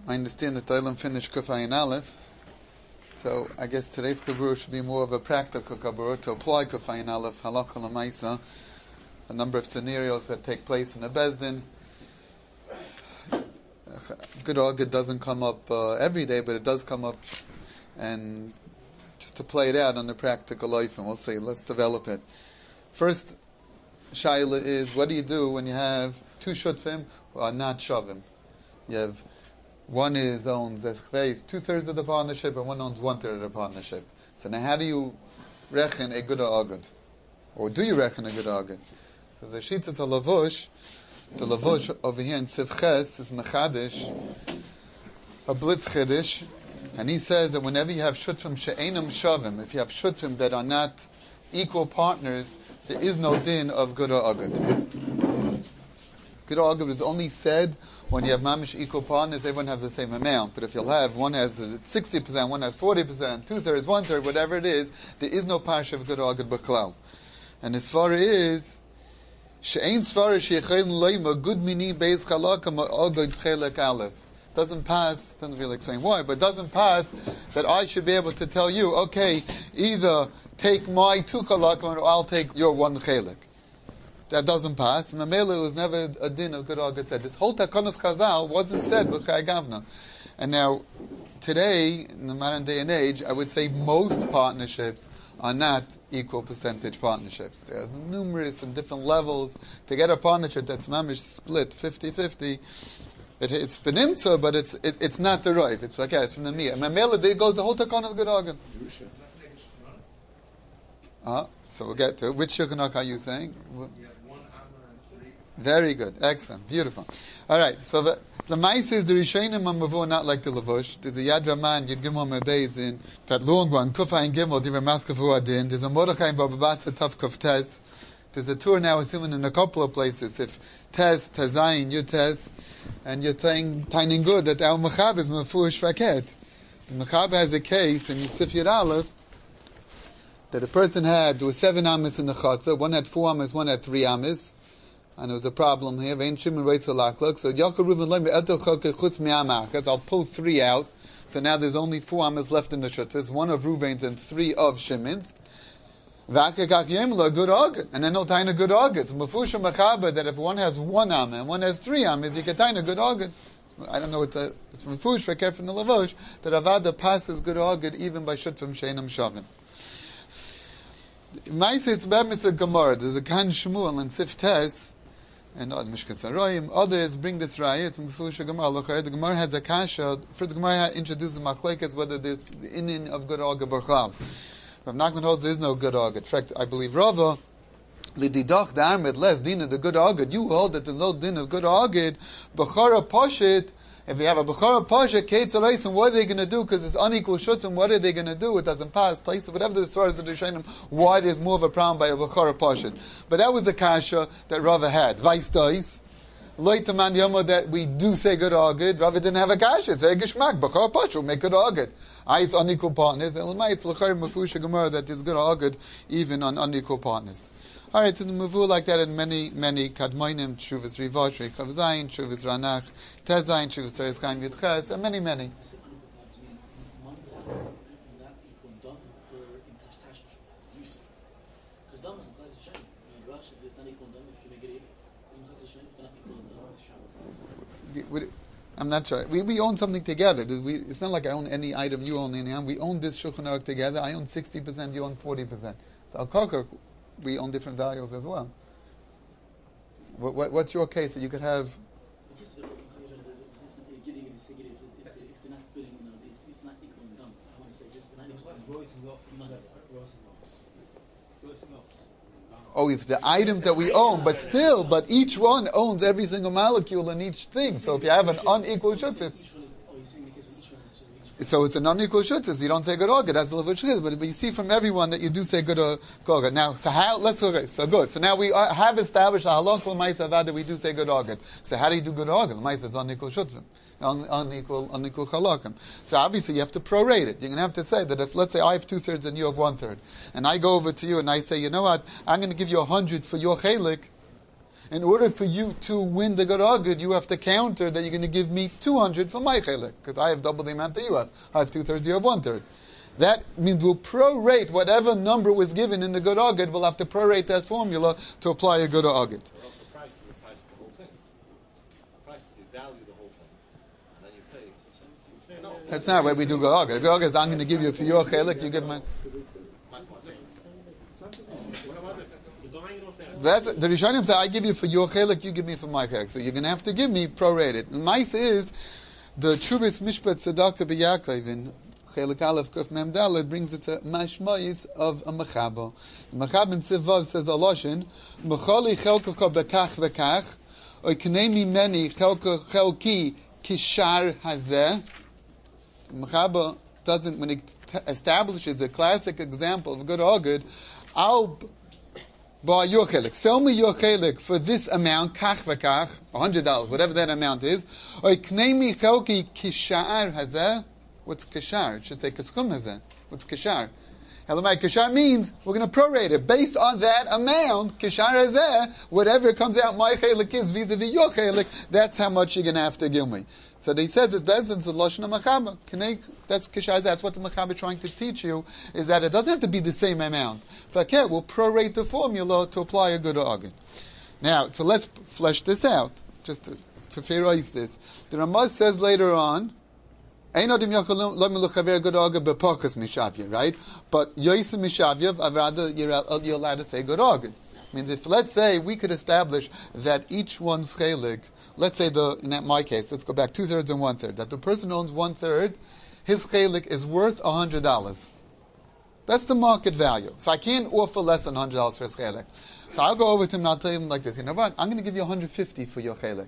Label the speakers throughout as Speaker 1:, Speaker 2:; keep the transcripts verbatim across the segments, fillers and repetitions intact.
Speaker 1: I understand that Olam finished Kuf Ayin Aleph, so I guess today's Kabur should be more of a practical Kabur to apply Kuf Ayin Aleph, Halakha L'Maisa, a number of scenarios that take place in a Bezdin. Good Agad doesn't come up uh, every day, but it does come up, and just to play it out on the practical life, and we'll see, let's develop it. First, Shaila is, what do you do when you have two Shutfim who are not Shavim? You have one is owns two thirds of the partnership, and one owns one third of the partnership. So now, how do you reckon a good agad, or do you reckon a good agad? So the Shitas a Lavush, the Lavush over here in Sivches is Mechadish, a Blitz Chiddish, and he says that whenever you have Shutfim she'enam Shavim, if you have Shutfim that are not equal partners, there is no din of good agad. Good agad is only said when you have mamish equal partners, everyone has the same amount. But if you'll have, one has sixty percent, one has forty percent, two thirds, one third, whatever it is, there is no parsha of good agad b'chlal. And as far as she'ein svara she'echel leima good mini beis chalakam agad chelek aleph. Doesn't pass, doesn't really explain why, but doesn't pass that I should be able to tell you, okay, either take my two chalakam or I'll take your one chelek. That doesn't pass. Mamela was never a din of good agad said. This whole Takanos Chazal wasn't said b'chai gavna. And now, today, in the modern day and age, I would say most partnerships are not equal percentage partnerships. There are numerous and different levels. To get a partnership that's mamish split fifty-fifty, it, it's benimtza, but it's it, it's not the right. It's like, yeah, it's from the miyah. Mamela, there goes the whole Takon of good agad. Uh, so we'll get to it. Which Shulchan are you saying? Very good, excellent, beautiful. All right, so the the mice is the Rishonim Mamavu, not like the Lavush. There's a Yad Raman Yud Gimel Mebeis in that long one Kufa and Gimel Divrei Maskavu Adin. There's a Mordechai in Bababatza Taf Kuf Tez. There's a tour now with him in a couple of places. If Tez Tezayin Yud Tez, and you're saying finding good that our Mechab is Mefush Raket. The Mechab has a case in Yosef Yud Aleph that a person had there were seven amis in the Chatzah. One had four amis, one had three amis. And there was a problem here. So Yaakov Reuben chutz I'll pull three out. So now there's only four amas left in the shutters, one of Reuben's and three of Shimon's. Good agad, and then no taina good agad. It's mafusha mechaber that if one has one am and one has three amas, you can taina good agad. I don't know what the it's mafush v'ker from the Lavush that Avada passes good agad even by shutfim sheinam shavim. Ma'aseh it's bad mitzvah Gemara. There's a Kan Shmuel and Sif Tes. And Mishkan Saroyim, others bring this raya. It's Mefusha Gemara. Look, the Gemara has a kasha. First, the Gemara introduces machlekes whether the, the inin of good agad b'chlal. Rav Nachman holds there is no good agad. In fact, I believe Rava lididach da'armed less din of the good agad. You hold that there's no din of good agad. B'chara pashit. If you have a b'chara pashit, keitz and what are they going to do? Because it's unequal shutim. What are they going to do? It doesn't pass. Taisa, whatever the source of the Rishonim, why there's more of a problem by a b'chara pashit. But that was a kasha that Rava had. Vice dice. Loitaman yama that we do say good agad. Rava didn't have a kasha. It's very gishmak. B'chara pashit will make good agad. I it's unequal partners. And l'may it's l'chayr mefusha gemara that is good agad even on unequal partners. All right, so the mavu like that in many, many kadmoinim, Shuvas Rivash, Rekav Zayin, Shuvas Ranach, Tezayin, Shuvas Teres Chaim Yudches, and many, many. I'm not sure. We we own something together. We, it's not like I own any item, you own any item. We own this Shulchan Aruch together. I own sixty percent, you own forty percent. So Al-Karkar, we own different values as well. What, what, what's your case that you could have? Oh, if the item that we own, but still, but each one owns every single molecule in each thing. So if you have an unequal shutfis, so it's an unequal shutfis. You don't say good agad. That's a little bit but, but you see from everyone that you do say good agad. Now, so how? Let's okay. So good. So now we are, have established a halach l'maisa avad that we do say good agad. So how do you do good agad? L'maisa is unequal shutfis. Un, unequal, unequal halakim. So obviously you have to prorate it. You're going to have to say that if, let's say, I have two thirds and you have one third, and I go over to you and I say, you know what, I'm going to give you a hundred for your chalik, in order for you to win the good agud, you have to counter that you're going to give me two hundred for my chelik, because I have double the amount that you have. I have two-thirds, you have one-third. That means we'll prorate whatever number was given in the good agud, we'll have to prorate that formula to apply a good agud.
Speaker 2: But also price is the price of the whole thing. Price is the value of the whole thing. And then you pay it. It's the same. No.
Speaker 1: That's not what we do good agud. Good agud is I'm going to give you for your chelik, you give my... That's the Rishonim say I give you for your chelik, you give me for my chelik. So you're going to have to give me prorated. And Maisa is the Chubis Mishpat Tzedakah B'Yakov in Chelik Aleph Kuf Mem Daled brings it to mashmois of a mechaba. The mechaba in Sivav says a loshin mechali chelkacha bekach bekach oiknei mimeni chelka chelki kishar hazeh. The mechaba doesn't, when it t- establishes the classic example of good or good, I'll buy your chelik. Sell me your chelik for this amount, kach v'kach, a hundred dollars, whatever that amount is. Or knei chelki kishar hazeh. What's kishar? It should say kaskum hazeh. What's kishar? Elamai kishar means we're going to prorate it based on that amount. Kishar hazeh, whatever comes out my chelik is vis-a-vis your chelik. That's how much you're going to have to give me. So he says it's better than the lashon of machaba. That's kishar. That's what the machaba is trying to teach you, is that it doesn't have to be the same amount. Fakir will prorate the formula to apply a good agud. Now, so let's flesh this out. Just to, to fairize this, the Ramaz says later on, right? But yoysim mishavyev, I'd rather you're, you're allowed to say good agud. Means if, let's say, we could establish that each one's chelik, let's say the, in that, my case, let's go back two thirds and one third, that the person owns one third, his chelik is worth a hundred dollars. That's the market value. So I can't offer less than a hundred dollars for his chelik. So I'll go over to him and I'll tell him like this, you know what, I'm going to give you a hundred fifty for your chelik.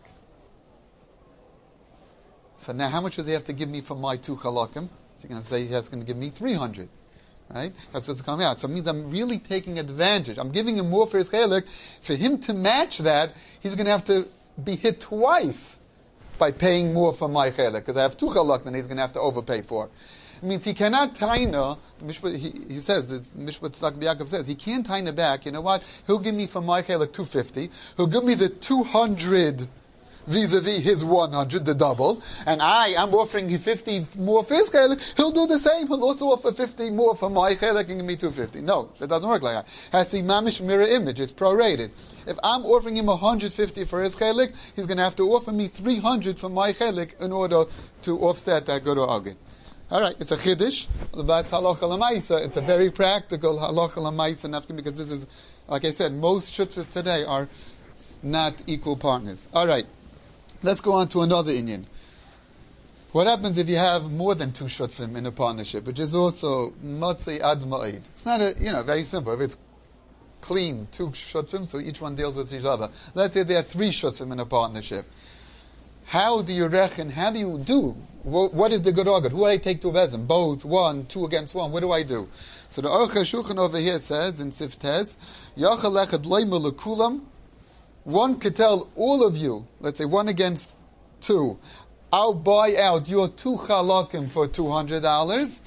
Speaker 1: So now how much does he have to give me for my two chalakim? So you're going to say he's going to give me three hundred. Right? That's what's coming out. So it means I'm really taking advantage. I'm giving him more for his chelik. For him to match that, he's going to have to be hit twice by paying more for my chelik. Because I have two chalak that he's going to have to overpay for. It means he cannot taina, he, he says, Mishpat Tzedakah B'Yakov says, he can't taina back. You know what? He'll give me for my chelik two hundred fifty. He'll give me the two hundred vis-a-vis his one hundred, the double, and I am offering him fifty more for his chelik, he'll do the same. He'll also offer fifty more for my chelik and give me two hundred fifty. No, that doesn't work like that. It has the mamish mirror image. It's prorated. If I'm offering him one hundred fifty for his chelik, he's going to have to offer me three hundred for my chelik in order to offset that good or agud. All right, it's a chiddush, but it's halacha l'maisa. It's a very practical halacha l'maisa, because this is, like I said, most shutfas today are not equal partners. All right. Let's go on to another inyan. What happens if you have more than two shutfim in a partnership, which is also matzei ad ma'id? It's not a, you know, very simple. If it's clean, two shutfim, so each one deals with each other. Let's say there are three shutfim in a partnership. How do you reckon, how do you do? What, what is the good agud? Who do I take to bezim? Both, one, two against one. What do I do? So the Aruch HaShulchan over here says, in Siftes, Yachal echad loyma lekulam. One could tell all of you, let's say one against two, I'll buy out your two chalakim for two hundred dollars.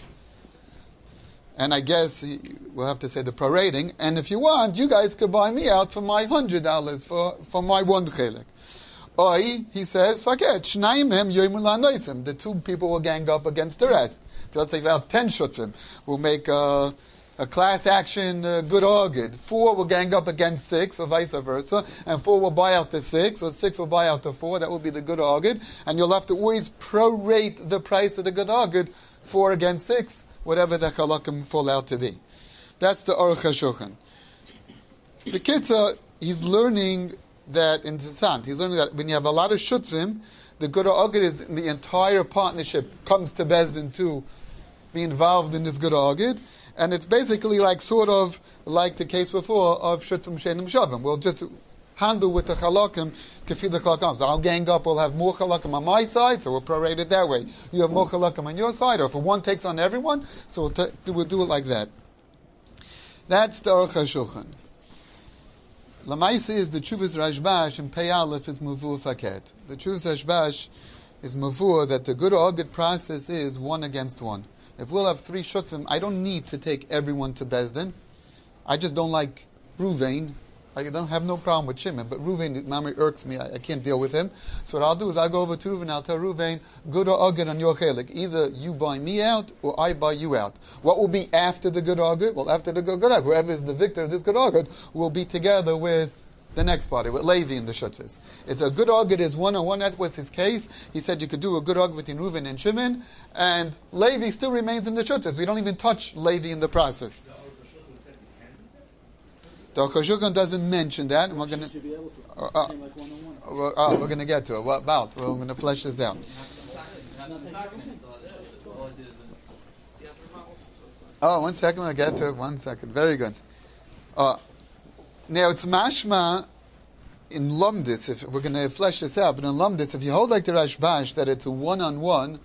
Speaker 1: And I guess we'll have to say the prorating. And if you want, you guys could buy me out for my one hundred dollars for, for my one chelik. Oi, he says, faket, shnayim hem yoimur la'anoisim. The two people will gang up against the rest. So let's say if we have ten shutzim, we'll make a... A class action uh, good agud. Four will gang up against six, or vice versa, and four will buy out the six, or six will buy out the four. That will be the good agud, and you'll have to always prorate the price of the good agud, four against six, whatever the chalakim fall out to be. That's the Aruch HaShulchan. The Kitzah, he's learning that in Tzant, he's learning that when you have a lot of shutzim, the good agud is in the entire partnership comes to Bezdin to be involved in this good agud. And it's basically like sort of like the case before of Shutzim Shenim Shavim. We'll just handle with the chalakim kefir the chalakim. So I'll gang up, we'll have more chalakim on my side, so we'll prorate it that way. You have more chalakim on your side, or if one takes on everyone, so we'll, t- we'll do it like that. That's the Aruch HaShulchan. Lamaisi is the Chuvas Rashbash, and Pei Aleph is Mavur Faket. The Chuvas Rashbash is Mavur that the good or good process is one against one. If we'll have three shutfim, I don't need to take everyone to Bezdin. I just don't like Ruvain. I don't have no problem with Shimon, but Reuven, Mamre irks me. I, I can't deal with him. So what I'll do is I'll go over to Reuven. I'll tell Reuven, good or ugly on your chelik. Either you buy me out or I buy you out. What will be after the good or good? Well, after the good or whoever is the victor of this good or good will be together with the next party, with Levi in the Shutfis. It's a good or good is one on one. That was his case. He said you could do a good or between Reuven and Shimon, and Levi still remains in the Shutfis. We don't even touch Levi in the process. The Aruch HaShulchan doesn't mention that, and we're going to uh, uh, uh, we're going to get to it. What about? We're going to flesh this out. Oh, one second. We'll get to it. One second. Very good. Uh, now it's mashma in Lumdis. If we're going to flesh this out, but in Lumdis, if you hold like the Rashbash that it's a one-on-one,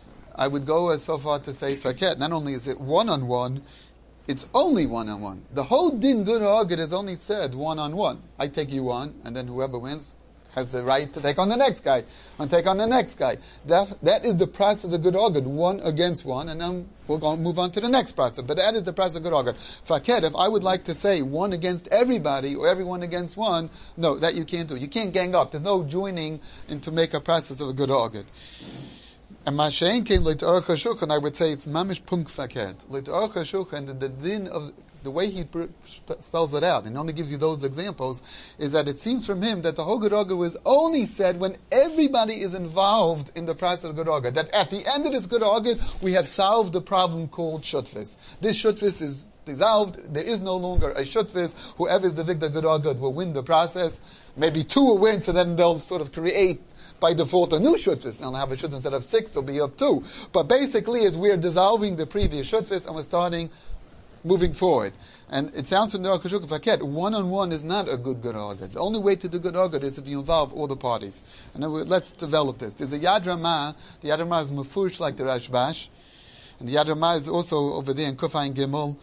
Speaker 1: I would go as so far to say faket. Not only is it one-on-one, it's only one-on-one. The whole din good or good is only said one-on-one. I take you on, and then whoever wins has the right to take on the next guy, and take on the next guy. That that is the process of good or good, one against one, and then we'll go move on to the next process. But that is the process of good or good. Faket, if I would like to say one against everybody, or everyone against one, no, that you can't do. You can't gang up. There's no joining in to make a process of a good or good. And Mashain came like to Aruch HaShulchan, I would say it's mamish punk faket. Like to Aruch HaShulchan, the, the din of the way he pr- spells it out, and only gives you those examples, is that it seems from him that the whole good orga was only said when everybody is involved in the process of good orga. That at the end of this good orga, we have solved the problem called shutfis. This shutfis is dissolved. There is no longer a shutfis. Whoever is the victor good orga will win the process. Maybe two will win, so then they'll sort of create by default a new shutfis. They'll have a shutfis instead of six, they'll be up two. But basically, as we're dissolving the previous shutfis and we're starting moving forward. And it sounds from the Aruch HaShulchan faket, one-on-one is not a good good argument. The only way to do good argument is if you involve all the parties. And then we, let's develop this. There's a Yad Ramah. The Yad Ramah is mufurish like the Rashbash. And the Yad Ramah is also over there in Kufayin Gimel.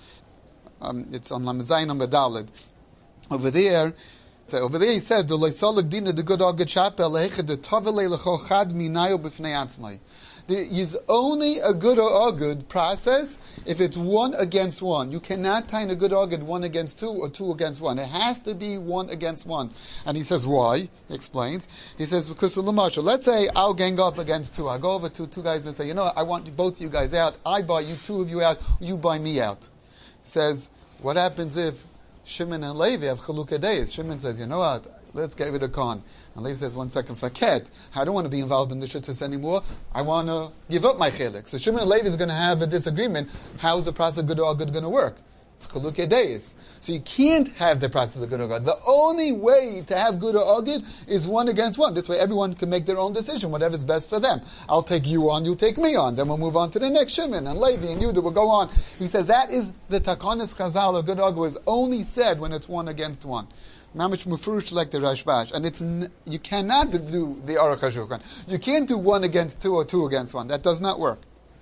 Speaker 1: Um, it's on Lamazay number Daled. Over there, so over there he says, the Leisalag Dina the good argument chapel lehechad the Tavelei lecho chad minayo b'fnei atzmai. There is only a good or a good process if it's one against one. You cannot tie a good or good one against two or two against one. It has to be one against one. And he says, why? He explains. He says, because of Lamasha. Let's say I'll gang up against two. I'll go over to two guys and say, you know, I want both you guys out. I buy you, two of you out. You buy me out. He says, what happens if Shimon and Levi have chalukah days? Shimon says, you know what? Let's get rid of Khan. And Levi says, one second, faket. I don't want to be involved in the shittus anymore. I want to give up my chelik. So Shimon and Levi is going to have a disagreement. How is the process of good or good going to work? It's chalukei deis. So you can't have the process of good or good. The only way to have good or good is one against one. This way everyone can make their own decision, whatever's best for them. I'll take you on, you take me on. Then we'll move on to the next Shimon and Levi and Yehuda will go on. He says that is the takanis chazal of good or good is only said when it's one against one. Mamish mufurish like the Rashbash, and it's n- you cannot do the Aruch HaShulchan. You can't do one against two or two against one. That does not work.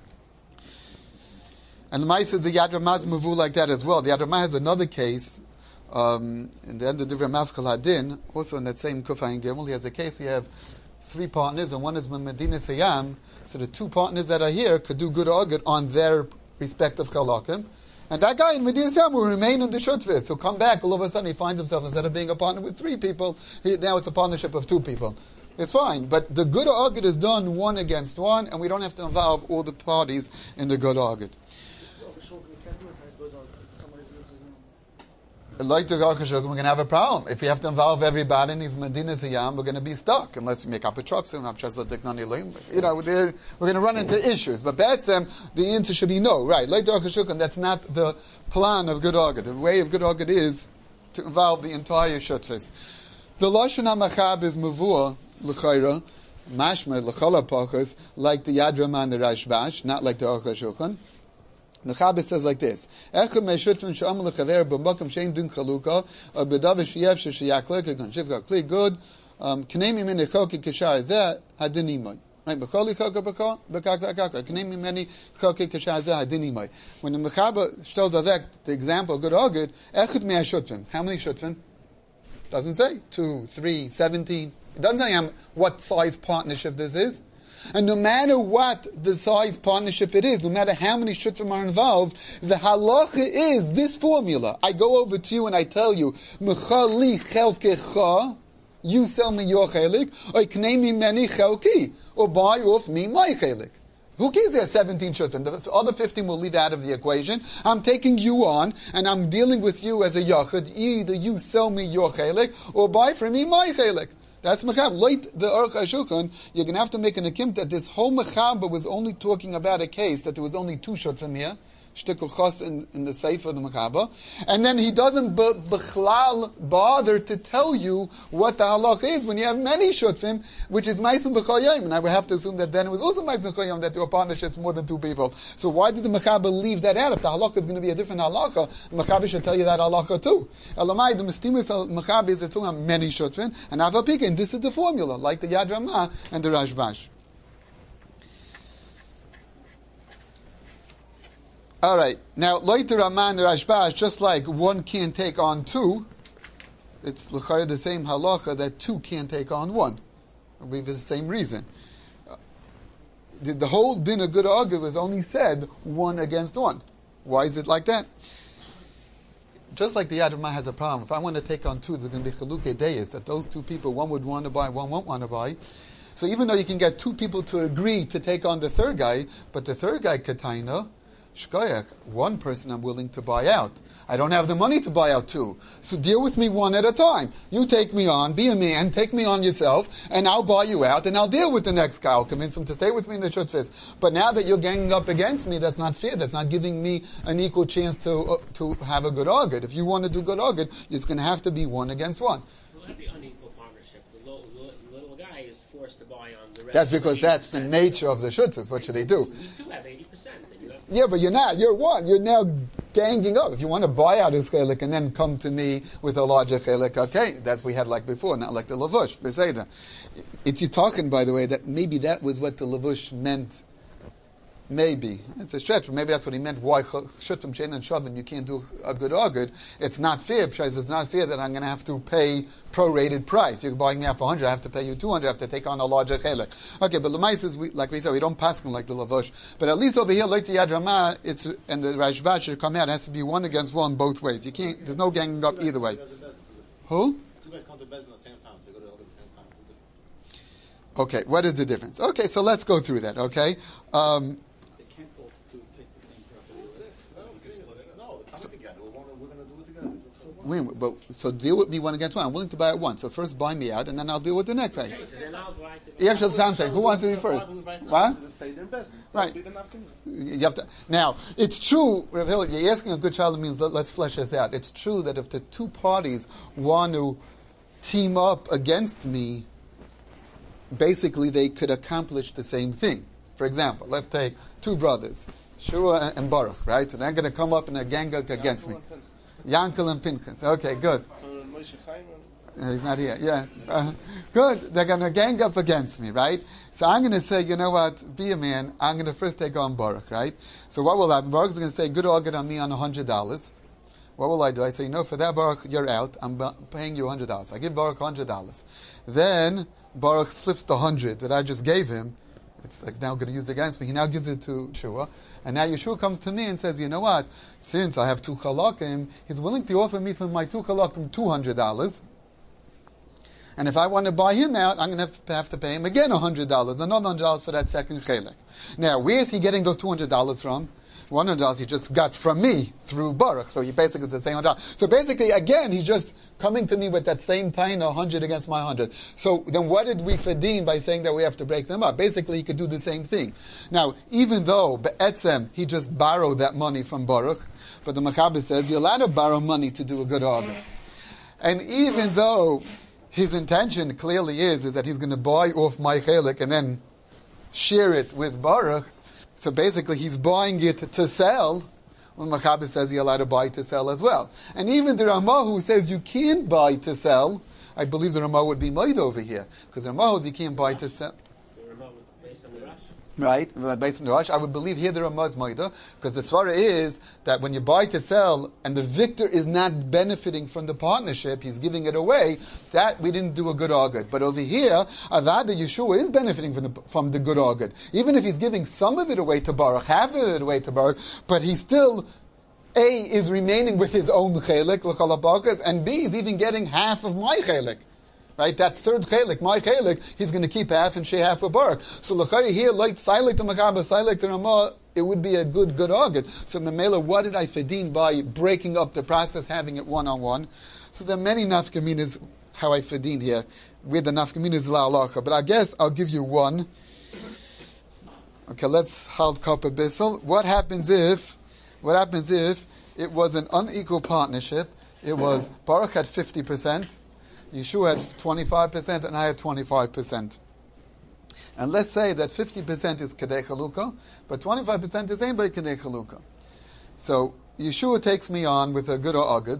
Speaker 1: And the Ma'is says the Yad Ramah is mavu like that as well. The Yad Ramah has another case um, in the end of Divrei Maskal Hadin, also in that same Kufayin Gimel. He has a case. You have three partners, and one is Medina Sayam. So the two partners that are here could do good or good on their respective chalakim. And that guy in Medina Sayam will remain in the shutfis. He'll come back, all of a sudden he finds himself, instead of being a partner with three people, he, now it's a partnership of two people. It's fine. But the good or good is done one against one, and we don't have to involve all the parties in the good or good. Like the Aruch HaShulchan, we're going to have a problem. If we have to involve everybody in these Medina Ziyam, we're going to be stuck unless we make up a truck. You know, we're going to run into issues. But B'etzem, the answer should be no. Right? Like the Aruch HaShulchan, that's not the plan of Good Orgad. The way of Good Orgad is to involve the entire Shutfis. The Lashon HaMachab is Mavua, L'chayra, Mashma, L'chala Pachas, like the Yad Ramah and the Rashbash, not like the Aruch HaShulchan. The Chabad says like this: Echad me'shutfin she'am lechaver b'makom she'en din chaluka or b'davar she'yev she'sheyaklik egon shivka kli good k'nei mimeni choki k'shar zeh hadinimoy. Right? B'choli choka b'kol b'kak v'kak k'nei mimeni choki k'shar zeh hadinimoy. When the Mechaber shows avek the example of good or good, echad me'shutfin. How many shutfin? Doesn't say two, three, seventeen. It doesn't say what size partnership this is. And no matter what the size partnership it is, no matter how many shutfim are involved, the halacha is this formula. I go over to you and I tell you, Mechali chelkecha, you sell me your chelik, or knei mimeni chelki, or buy off me my chelik. Who cares there's seventeen shutfim? The other fifteen will leave out of the equation. I'm taking you on, and I'm dealing with you as a yachid. Either you sell me your chelik, or buy from me my chelik. That's mechab. Late the Aruch HaShulchan, you're going to have to make an akim that this whole mechaba was only talking about a case that there was only two shutfim here. Shtikul chos in, in the Sefer of the Mechaba, and then he doesn't b- b'chlal bother to tell you what the halach is when you have many shutfim, which is ma'asim b'chol yom. And I would have to assume that then it was also ma'asim b'chol yom that there were partnerships more than two people. So why did the Mechaba leave that out? If the halakha is going to be a different halakha, the Mechaba should tell you that halakha too. Elamai, the mistimus Mechaba is talking about many shutfim, and avapikin. This is the formula, like the Yad Ramah and the Rashbash. All right. Now, later Ramah and the Rashbash, just like one can't take on two, it's l'chayr the same halacha that two can't take on one. I believe it's the same reason. Uh, the, the whole din of good argue was only said one against one. Why is it like that? Just like the Yad Ramah has a problem. If I want to take on two, there's going to be chalukei deyis, that those two people, one would want to buy, one won't want to buy. So even though you can get two people to agree to take on the third guy, but the third guy, Kataina, Shkoyach, one person I'm willing to buy out. I don't have the money to buy out two. So deal with me one at a time. You take me on, be a man, take me on yourself, and I'll buy you out, and I'll deal with the next guy. I'll convince him to stay with me in the shutfis. But now that you're ganging up against me, that's not fair. That's not giving me an equal chance to uh, to have a good argument. If you want to do good argument, it's going to have to be one against one.
Speaker 3: Well, that'd be unequal partnership. The little, little, little guy is forced to buy on the rest.
Speaker 1: That's because that's the nature of the shutfis. What should they do?
Speaker 3: You two have eighty percent.
Speaker 1: Yeah, but you're not. You're one. You're now ganging up. If you want to buy out his chelik and then come to me with a larger chelik, okay, that's what we had like before, not like the lavush. Beseda. It's you talking, by the way, that maybe that was what the lavush meant. Maybe. It's a stretch, but maybe that's what he meant. Why shutim shein and shavin, you can't do a good or good. It's not fair, because it's not fair that I'm going to have to pay prorated price. You're buying me out for one hundred, I have to pay you two hundred, I have to take on a larger chelik. Okay, but Lamais is, we, like we said, we don't pass them like the lavush. But at least over here, like the Yad Ramah, it's, and the Rashbash should come out, it has to be one against one both ways. You can't, there's no ganging up either way. Who?
Speaker 2: Two guys come to Bez at the same time, so they go to the same time.
Speaker 1: Okay, what is the difference? Okay, so let's go through that, okay? Um, Wait, but so deal with me one against one. I'm willing to buy it once. So first buy me out, and then I'll deal with the next guy. Yeah, actually, the same thing. Who wants to be first? What? Right. You have to. Now, it's true, Rav Hill, you're asking a good child means let, let's flesh this out. It's true that if the two parties want to team up against me, basically they could accomplish the same thing. For example, let's take two brothers, Shua and Baruch, right? So they're going to come up in a gang against me. Yankel and Pinchas. Okay, good. Uh, he's not here. Yeah. Uh, good. They're going to gang up against me, right? So I'm going to say, you know what? Be a man. I'm going to first take on Baruch, right? So what will happen? Baruch's going to say, good organ on me on one hundred dollars. What will I do? I say, you know, for that Baruch, you're out. I'm b- paying you one hundred dollars. I give Baruch one hundred dollars. Then Baruch slips the one hundred that I just gave him. It's like now going to use it against me. He now gives it to Yeshua. And now Yeshua comes to me and says, you know what? Since I have two chalakim, he's willing to offer me for my two chalakim two hundred dollars. And if I want to buy him out, I'm going to have to pay him again one hundred dollars, another one hundred dollars for that second chalak. Now, where is he getting those two hundred dollars from? one hundred dollars he just got from me through Baruch. So he basically the same one hundred dollars. So basically, again, he's just coming to me with that same taina, one hundred against my one hundred. So then what did we fedin by saying that we have to break them up? Basically, he could do the same thing. Now, even though be'etzem, he just borrowed that money from Baruch, but the Mechaber says, you're allowed to borrow money to do a good argument. And even though his intention clearly is, is that he's going to buy off my chelik and then share it with Baruch, so basically, he's buying it to sell. When Mechaber says you're allowed to buy to sell as well. And even the Ramah who says you can't buy to sell, I believe the Ramah would be made over here. Because the Ramah says you can't buy to sell.
Speaker 3: The Ramah based on the Rash?
Speaker 1: right? Based on the Rosh, I would believe here the Ramaz Maida, because the Svara is that when you buy to sell and the victor is not benefiting from the partnership, he's giving it away, that we didn't do a good or good. But over here, Avada Yeshua is benefiting from the, from the good or good. Even if he's giving some of it away to Baruch, half of it away to Baruch, but he's still, A, is remaining with his own chelik, l'chalabakas, and B, is even getting half of my chelik. Right, that third chelik, my chelik, he's going to keep half and share half for Baruch. So l'chari here, like silek to Makaba, silek to Ramah, it would be a good, good argument. So Memela, what did I fedin by breaking up the process, having it one-on-one? So there are many nafkaminas how I fedin here, with the nafkaminas la'alacha. But I guess I'll give you one. Okay, let's halt kappa bissel. What happens if, what happens if it was an unequal partnership? It was, Baruch had fifty percent, Yeshua had twenty-five percent, and I had twenty-five percent. And let's say that fifty percent is Kedei Chalukah, but twenty-five percent is ain't by Kedei Chalukah. So Yeshua takes me on with a good or agud,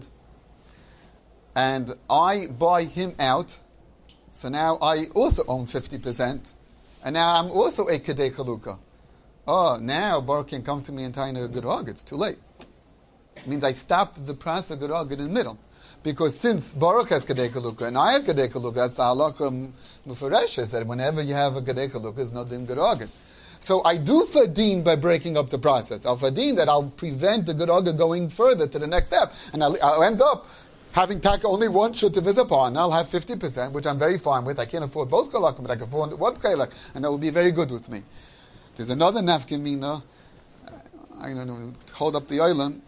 Speaker 1: and I buy him out, so now I also own fifty percent, and now I'm also a Kedei Chalukah. Oh, now Baruch can come to me and tell me a good or agud. It's too late. It means I stop the process of good or agud in the middle. Because since Baruch has Kedei Chalukah and I have Kedei Chalukah, that's the halakha mufaresh said whenever you have a Kedei Chalukah, it's not din good organ. So I do fadin by breaking up the process. I'll fadin that I'll prevent the good organ going further to the next step, and I'll, I'll end up having taka only one shutiv as a partner. I'll have fifty percent, which I'm very fine with. I can't afford both chalakim, but I can afford one chalak, and that will be very good with me. There's another nafkin mina. I don't know. Hold up the island.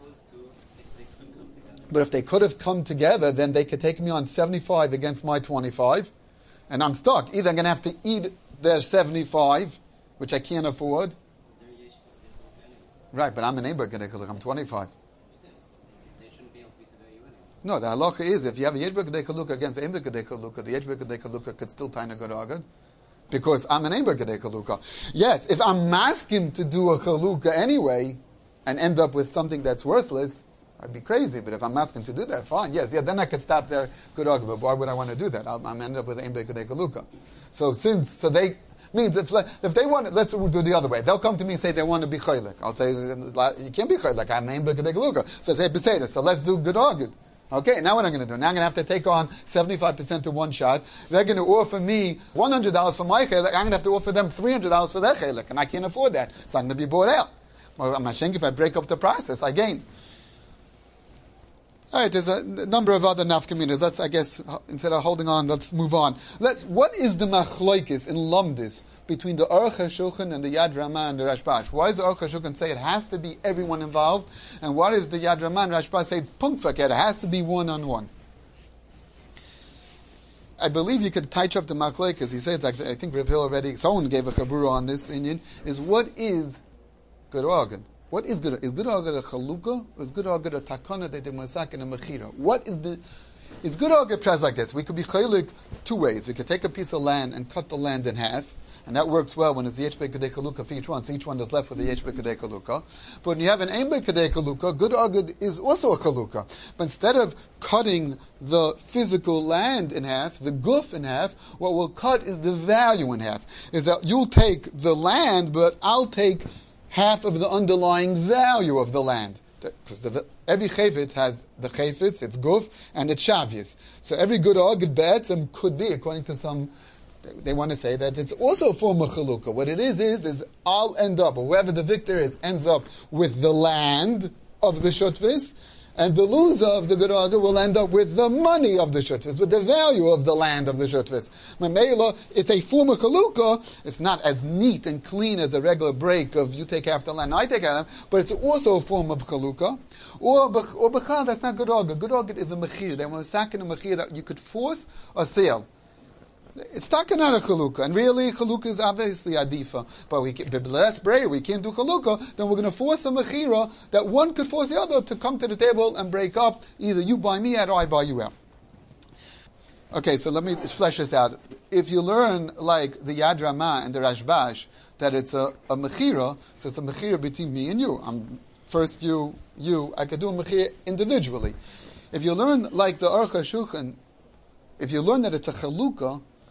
Speaker 1: But if they could have come together, then they could take me on seventy-five against my twenty-five, and I'm stuck. Either I'm going to have to eat their seventy-five, which I can't afford. Right, but I'm an Eber Kedei Chalukah, I'm twenty-five. No, the halacha is, if you have a Yesh Kedei Chalukah against Eber Kedei Chalukah, the Yesh Kedei Chalukah could still tie a good agad, because I'm an Eber Kedei Chalukah. Yes, if I'm masking to do a Chalukah anyway, and end up with something that's worthless, I'd be crazy, but if I'm asking to do that, fine. Yes, yeah, then I could stop there. Good argument. But why would I want to do that? I'll, I'm end up with Ein Kedei Chalukah. So since, so they, means if, if they want, let's do the other way. They'll come to me and say they want to be chaylik. I'll say, you can't be chaylik. I'm Ein Kedei Chalukah. So I say, that. So let's do good argument. Okay, now what I'm going to do? Now I'm going to have to take on seventy-five percent to one shot. They're going to offer me one hundred dollars for my chaylik. I'm going to have to offer them three hundred dollars for their chaylik, and I can't afford that. So I'm going to be bought out. Well, I'm not saying if I break up the process, I gain. All right, there's a number of other nafkaminas. Let's, I guess, instead of holding on, let's move on. Let's. What is the machlokes in Lumdis between the Aruch HaShulchan and the Yad Ramah and the Rashbash? Why does the Aruch HaShulchan say it has to be everyone involved? And why does the Yad Ramah and Rashbash say punkfaket, it has to be one-on-one? I believe you could touch up the machlokes. He says, I think Rav Hill already, someone gave a chabura on this Indian, is what is good organ? What is good? Is good organ a chalukah? Or is good organ a takana that they masak and a mechira? What is the? Is good organ pres like this? We could be chaylik two ways. We could take a piece of land and cut the land in half, and that works well when it's the yechbe kedei chalukah for each one. So each one is left with the yechbe kedei chalukah. But when you have an einbe kedei chalukah, good organ is also a chalukah. But instead of cutting the physical land in half, the guf in half, what we'll cut is the value in half. Is that you'll take the land, but I'll take half of the underlying value of the land. Because every chayfetz has the chayfetz, its guf, and its shavius. So every good or good be'etzem could be, according to some, they want to say that it's also a form of chalukah. What it is, is, is I'll end up, or whoever the victor is, ends up with the land of the shutvis, and the loser of the good organ will end up with the money of the shutvis, with the value of the land of the shutvis. Mamela, it's a form of chalukah. It's not as neat and clean as a regular break of you take half the land, I take half, but it's also a form of chalukah. Or, or b'chal, that's not good organ. Good organ is a mechir. They want to sack in a mechir that you could force a sale. It's not a chalukah, and really chalukah is obviously adifa. But we can, less brayer, we can't do chalukah. Then we're going to force a mechira that one could force the other to come to the table and break up. Either you buy me out or I buy you out. Okay, so let me flesh this out. If you learn like the Yad Ramah and the Rashbash that it's a, a mechira, so it's a mechira between me and you. I'm first you, you. I could do a mechira individually. If you learn like the Aruch HaShulchan, if you learn that it's a chalukah,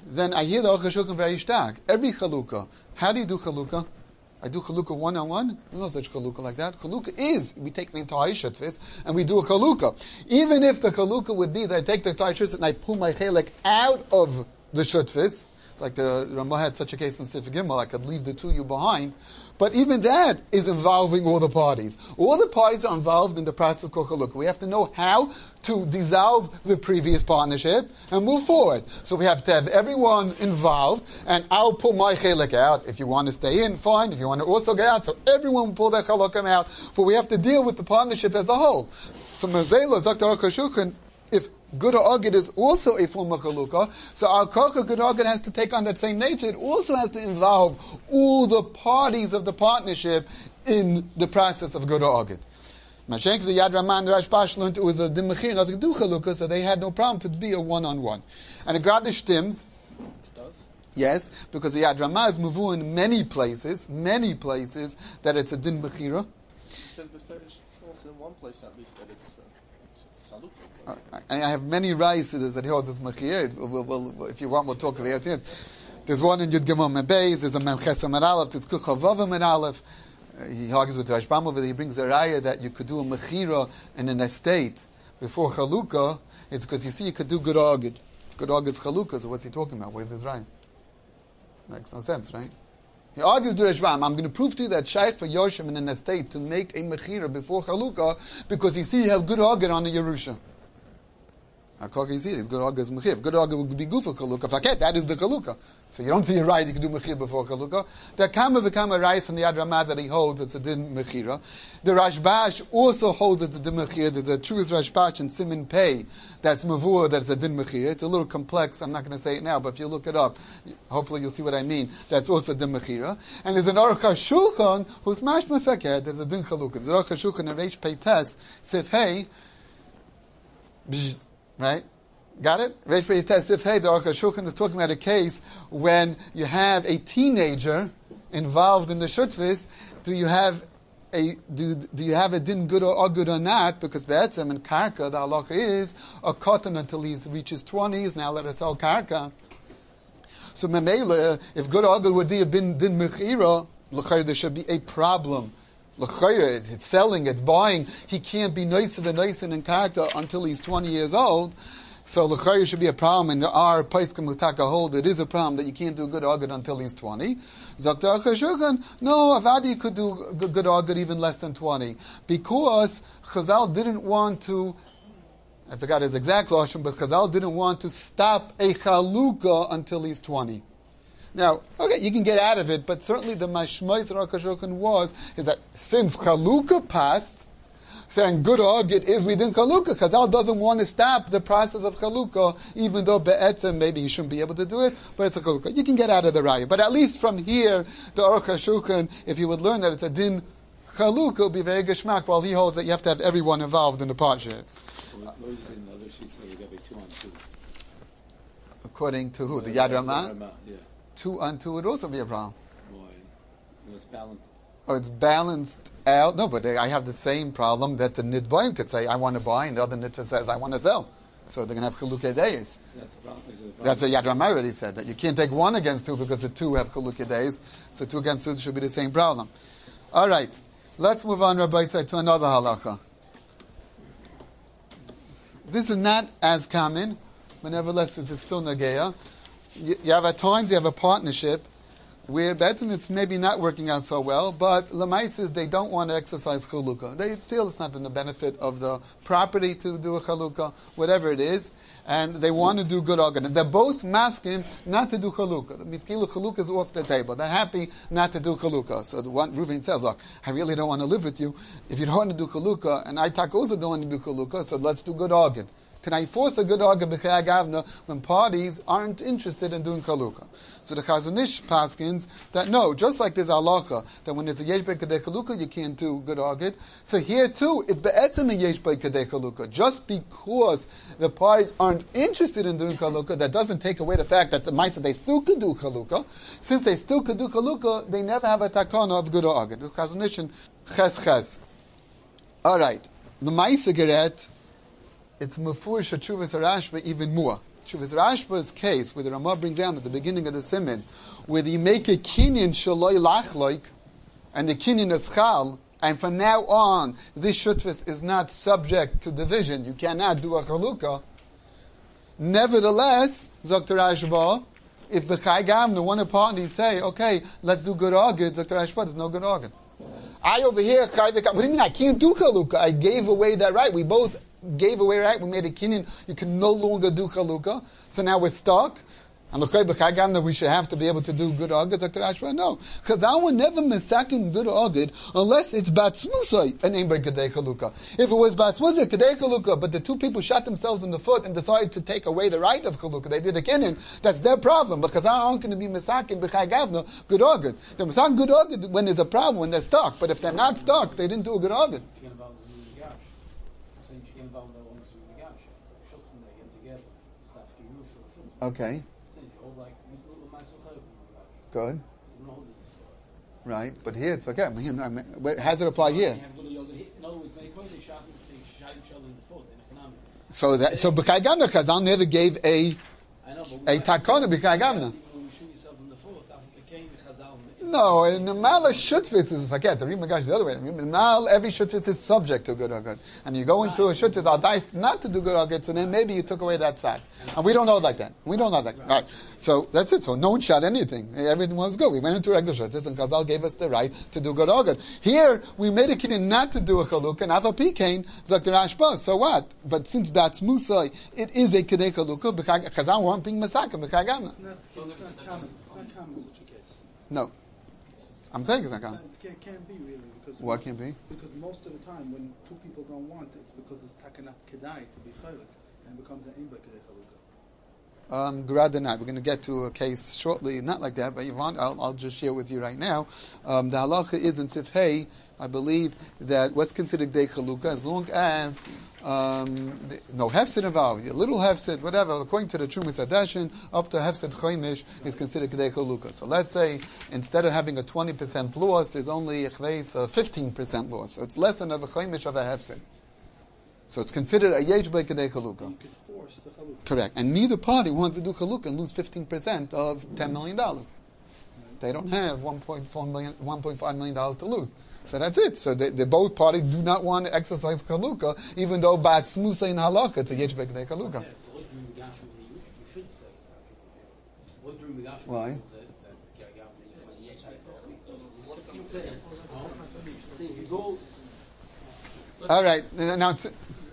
Speaker 1: then I hear the Aruch HaShulchan very stark. Every chalukah. How do you do chalukah? I do chalukah one on one. There's no such chalukah like that. Chalukah is we take the entire shutfis and we do a chalukah. Even if the chalukah would be that I take the entire shutfis and I pull my chelek out of the shutfis, like the Ramah had such a case in Sif Gimel, I could leave the two you behind. But even that is involving all the parties. All the parties are involved in the process of chalukah. We have to know how to dissolve the previous partnership and move forward. So we have to have everyone involved, and I'll pull my chelek out. If you want to stay in, fine. If you want to also get out, so everyone will pull their chalukah out. But we have to deal with the partnership as a whole. So Mazela, Zakta Aruch HaShulchan, if good agid is also a form of chalukah, so our kocha good agid has to take on that same nature. It also has to involve all the parties of the partnership in the process of good agid. Mashenk the Yad Raman Rash Bash learned it was a dim mechir, not to do chalukah, so they had no problem to be a one-on-one. And a gradish tims, yes, because the Yad Ramah is muvu in many places, many places that it's a din mechira.
Speaker 4: Says also in one place at least that it's
Speaker 1: Uh, I, I have many rices that he holds as mechir. We'll, we'll, if you want, we'll talk about it. There's one in Yud Gimel Mebeis. There's a Memches Amar Aleph. There's Kuch Havav Amar Aleph. He argues with Rashbam over there. He brings a raya that you could do a mechira in an estate before Chalukah. It's because you see you could do good agid. Good agid's Chalukah. So what's he talking about? Where's his raya? Makes no sense, right? He argues to Rashbam, I'm going to prove to you that shaykh for Yoshim in an estate to make a mechira before Chalukah because you see you have good agid on the Yerusha. You see, it's good agid mechir. Good agid would be good for chalukah. Faket, that is the chalukah. So you don't see a right you can do mechir before chalukah. The kama v'kama rice from the Yad Ramah that he holds it's a din mechira. The Rashbash also holds it's a din mechir. There's a truest Rashbash in Simin Pei that's mavur that's a din mechir. It's a little complex. I'm not going to say it now, but if you look it up, hopefully you'll see what I mean. That's also din mechira. And there's an Aruch HaShulchan who's mashma faket. There's a din chalukah. There's an Aruch HaShulchan in Reish Pei Tes Sif Hey. Right? Got it? Reish Beis Tes Sif Hey, the Aruch HaShulchan is talking about a case when you have a teenager involved in the shutfis. Do you have a do do you have a din good or good or not? Because be'etzem in karka the halacha is a cotton until he reaches twenties. Now let us sell karka. So memela, if good or good would be a din din mechira, l'chayr there should be a problem. L'chayr, it's selling, it's buying. He can't be nicer and nicer in karka until he's twenty years old. So l'chayr should be a problem. And our Paiskim Mutaka hold it is a problem that you can't do good agad until he's twenty. Zakta Aruch HaShulchan, no, Avadi could do good agad even less than twenty because Chazal didn't want to. I forgot his exact lashon, but Chazal didn't want to stop a chalukah until he's twenty. Now, okay, you can get out of it, but certainly the mashmais of Aruch HaShulchan was is that since chalukah passed, saying good agid is within chalukah. Chazal doesn't want to stop the process of chalukah, even though be'etzem maybe he shouldn't be able to do it, but it's a chalukah. You can get out of the raya, but at least from here, the Aruch HaShulchan, if you would learn that it's a din chalukah, will be very geshmak. While he holds that you have to have everyone involved in the partnership. According to who? The Yad Ramah?
Speaker 5: Yeah.
Speaker 1: Two on two would also be a problem.
Speaker 5: Why? It's balanced.
Speaker 1: Oh, it's balanced out. No, but I have the same problem that the nidboim could say, I want to buy, and the other nidva says, I want to sell. So they're going to have chalukei deis.
Speaker 5: That's the problem.
Speaker 1: That's what Yad Ramah already said, that you can't take one against two because the two have chalukei deis. So two against two should be the same problem. All right. Let's move on, Rabbi Say, to another halacha. This is not as common, but nevertheless, this is still nageya. You, you have at times you have a partnership where betzim it's maybe not working out so well, but lamaisis they don't want to exercise chalukah. They feel it's not in the benefit of the property to do a chalukah, whatever it is, and they want to do good agad. And they're both masking not to do chalukah. The mitkilu chalukah is off the table. They're happy not to do chalukah. So the one Reuven says, look, I really don't want to live with you. If you don't want to do chalukah, and I tak also don't want to do chalukah, so let's do good agad. Can I force a good agad b'chei agavna when parties aren't interested in doing chalukah? So the Chazon Ish paskins that no, just like there's halacha that when it's a yesh by kadei chalukah you can't do good agad. So here too, it be'etzem a yesh by kadei chalukah. Just because the parties aren't interested in doing chalukah, that doesn't take away the fact that the ma'aseh they still could do chalukah. Since they still could do chalukah, they never have a takana of good agad. The Chazon Ish in ches ches. All right, the ma'aseh geret. It's mufur shachuvas Rashba even more. Shuvas Rashba's case, where the Ramah brings down at the beginning of the Siman, where you make a kinyan shaloi lachloik, and the kinyan is chal, and from now on, this shutfis is not subject to division. You cannot do a chalukah. Nevertheless, Doctor Rashba, if b'chai gam, the one party say, okay, let's do good agid, Doctor Rashba, there's no good agid. I over here, chai v'kam. What do you mean I can't do chalukah? I gave away that right. We both gave away right. We made a kinyan. You can no longer do chalukah. So now we're stuck. And l'chai b'chai gam that we should have to be able to do good agid, Doctor Rashba? No. Because I will never misakin good agid unless it's batzmusay and ain't by kadei chalukah. If it was batzmusay, kadei chalukah, but the two people shot themselves in the foot and decided to take away the right of chalukah, they did a kinyan, that's their problem. Because I aren't going to be misakin b'chai gavna good agid. They're misakin good agid when there's a problem, when they're stuck. But if they're not stuck, they didn't do a good agid. Okay. Good. Right, but here it's okay. I mean, I mean, how does it apply here? So that so b'chai gamna Chazal never gave a a takona b'chai gamna. No, in the Mala Shutfitz is forget the Rimagash the other way. In Mal, every Shutfitz is subject to good or good. And you go into a Shutfitz, I'll dice not to do good or good, so then maybe you took away that side. And we don't know like that. We don't know that. Right. So that's it. So no one shot anything. Everything was good. We went into regular Shutfitz and Chazal gave us the right to do good or good. Here, we made a kinyan not to do a Chalukah, and Ava Pikain, Zakter Ashba. So what? But since that's Musai, it is a Kedei Chalukah, Chazal won't bring Masaka, B'chai Gamna.
Speaker 6: It's not common. It's not common such a case.
Speaker 1: No. I'm saying it's not common.
Speaker 6: It can't, can't be really because
Speaker 1: what can't be?
Speaker 6: Because most of the time when two people don't want it, it's because it's takenat kedai to be chaylik and it becomes an imba kedai chalukah.
Speaker 1: Um, rather not. We're going to get to a case shortly, not like that, but you want, I'll, I'll just share with you right now. Um, the halacha is in Sifhei, I believe that what's considered Dei Chalukah, as long as um, the, no hefsid involved, a little hefsid, whatever, according to the Trumas Hadashin, up to hefsid choimish is considered Dei Chalukah. So let's say instead of having a twenty percent loss, there's only a fifteen percent loss. So it's less than of a choimish of a hefsid. So it's considered a yesh by Kedei Chalukah.
Speaker 6: You could force the chalukah.
Speaker 1: Correct. And neither party wants to do Chalukah and lose fifteen percent of ten million dollars. They don't have one point four million, one point five million dollars to lose. So that's it. So they, they both parties do not want to exercise Chalukah, even though Bat Smusa in Halakha, it's a yesh by Kedei Chalukah. Why? All right. Now it's,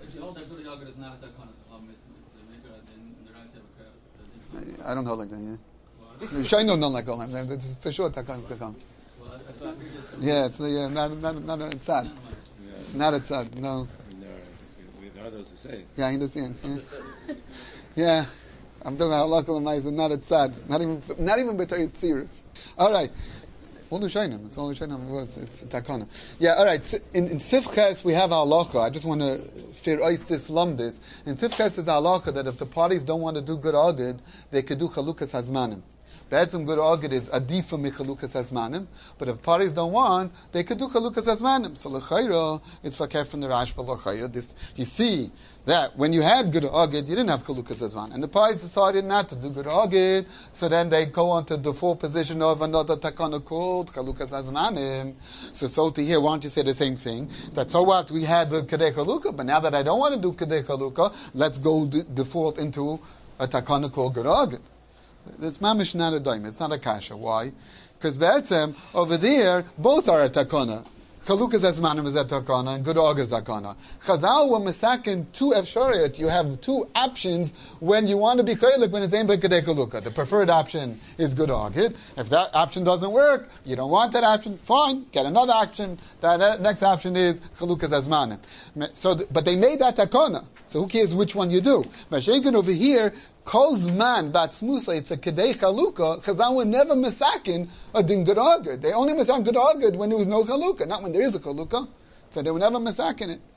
Speaker 1: I don't know like that, yeah. Shaino don't like all that. It's for sure Takan is going to come. Yeah, it's yeah, not not not a tzad. Not a tzad, no.
Speaker 5: There are those who say.
Speaker 1: Yeah, I understand. Yeah, yeah. I'm talking about local and not a tzad. Not even not even b'tayis tziruf. All right. Only Shainim. It's only Shainim. It was. It's Takana. Yeah. All right. In, in Sifches we have halacha. I just want to fear ois this lumdis. In Sifches is halacha that if the parties don't want to do good agid, they could do chalukas hazmanim. Be'etzim good agid is adifa mi chalukas hazmanim. But if parties don't want, they could do chalukas hazmanim. So l'chayra, it's fakir from the Rashba l'chayra. This you see that when you had good agid, you didn't have chalukas hazman, and the parties decided not to do good agid. So then they go on to the full position of another takana called chalukas hazmanim. So so to here, why don't you say the same thing? That so what we had the kedei chalukah, but now that I don't want to do kedei chalukah, let's go d- default into a takana called good agid. This mamish not a daim. It's not a kasha. Why? Because be'etzem over there both are a takana. Chalukas azmanim is a takana and good agid is takana. Chazal were misakin two efshoriyot. You have two options when you want to be chaylik when it's aimed by kedei chalukah. The preferred option is good agid. If that option doesn't work, you don't want that option. Fine, get another option. That, that next option is chalukas azmanim. So, th- but they made that takana. So who cares which one you do? Mashenkin over here. Calls man batzmusa, it's a kedei chalukah. Chazal were never misakin a din good agid. They only misakin good agid when there was no chalukah, not when there is a chalukah. So they were never misakin it.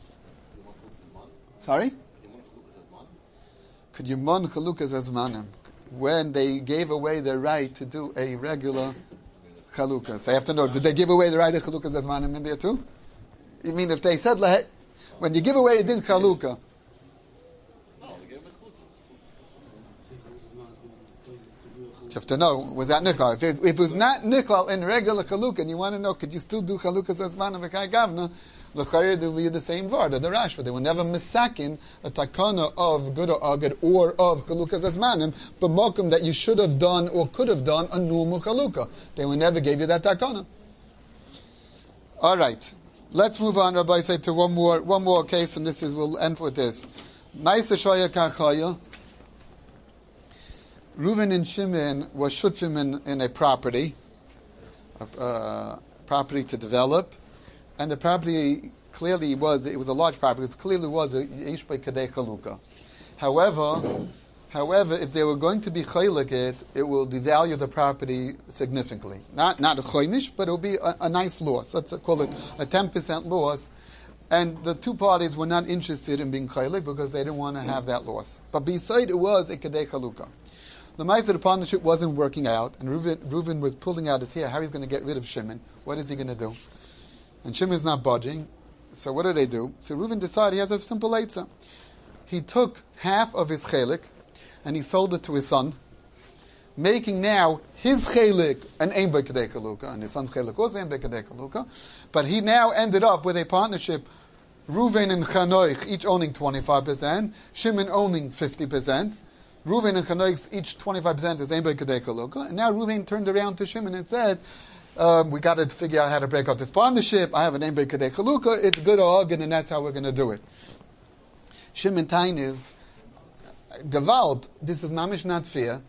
Speaker 1: Sorry? Could you mon chalukas azmanim when they gave away the right to do a regular chalukah? So I have to know, did they give away the right to chalukas azmanim in there too? You mean if they said when you give away a din chalukah? You have to know, was that Niklal? If it, if it was not Niklal in regular Chalukah, and you want to know, could you still do Chalukah Zazman of V'kai Gavna? L'chayr, there will be the same word, the Rashba. They will never misakin a takana of good or agad or of Chalukah Zazmanim, but mokum that you should have done or could have done a normal Chalukah. They will never give you that takana. All right. Let's move on, Rabbi, say to one more, one more case, and this is, we'll end with this. Ma'aseh shoya kachaya. Reuven and Shimon were shutfim in, in a property, a uh, property to develop, and the property clearly was, it was a large property, it clearly was a yesh by kadei chalukah. However, however, if they were going to be chaylik it, it will devalue the property significantly. Not not a choymish, but it will be a, a nice loss. Let's call it a ten percent loss. And the two parties were not interested in being chaylik because they didn't want to have that loss. But beside it was a kadei chalukah. The might of the partnership wasn't working out, and Reuven, Reuven was pulling out his hair. How he's going to get rid of Shimon? What is he going to do? And Shimon's not budging. So what do they do? So Reuven decided he has a simple eitzah. He took half of his chelik and he sold it to his son, making now his chelik an ein b'kedei chalukah, and his son's chelik was ein b'kedei chalukah. But he now ended up with a partnership, Reuven and Chanoich each owning twenty-five percent, Shimon owning fifty percent. Reuven and Chanoich each twenty-five percent is ein b'kedei chalukah. And now Reuven turned around to Shimon and said, um, we got to figure out how to break up this partnership. I have an ein b'kedei chalukah. It's good organ, and that's how we're going to do it. Shimon Tain is Gavalt. This is mamish not fair.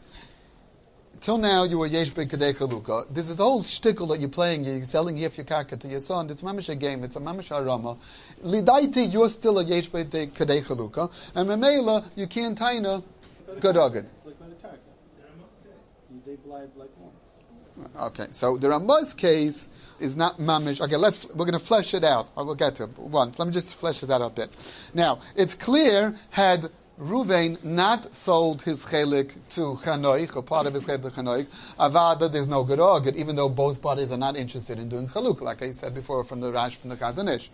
Speaker 1: Till now, you were yesh b'kedei chalukah. This is the whole shtickle that you're playing. You're selling here for your karka to your son. It's mamish a game. It's a mamish harama. Lidaiti, you're still a yesh b'kedei chalukah, and memela, you can't taina good or good.
Speaker 4: It's like with a karka. They blind like one.
Speaker 1: Okay, so the Ramah's case is not mamish. Okay, let's we're going to flesh it out. I will get to it. One, let me just flesh this out a bit. Now, it's clear had Reuven not sold his chelik to Chanoich, or part of his chelik to Chanoich, Avada, there's no good or good, even though both parties are not interested in doing chaluk, like I said before from the Rash from the Chazon Ish.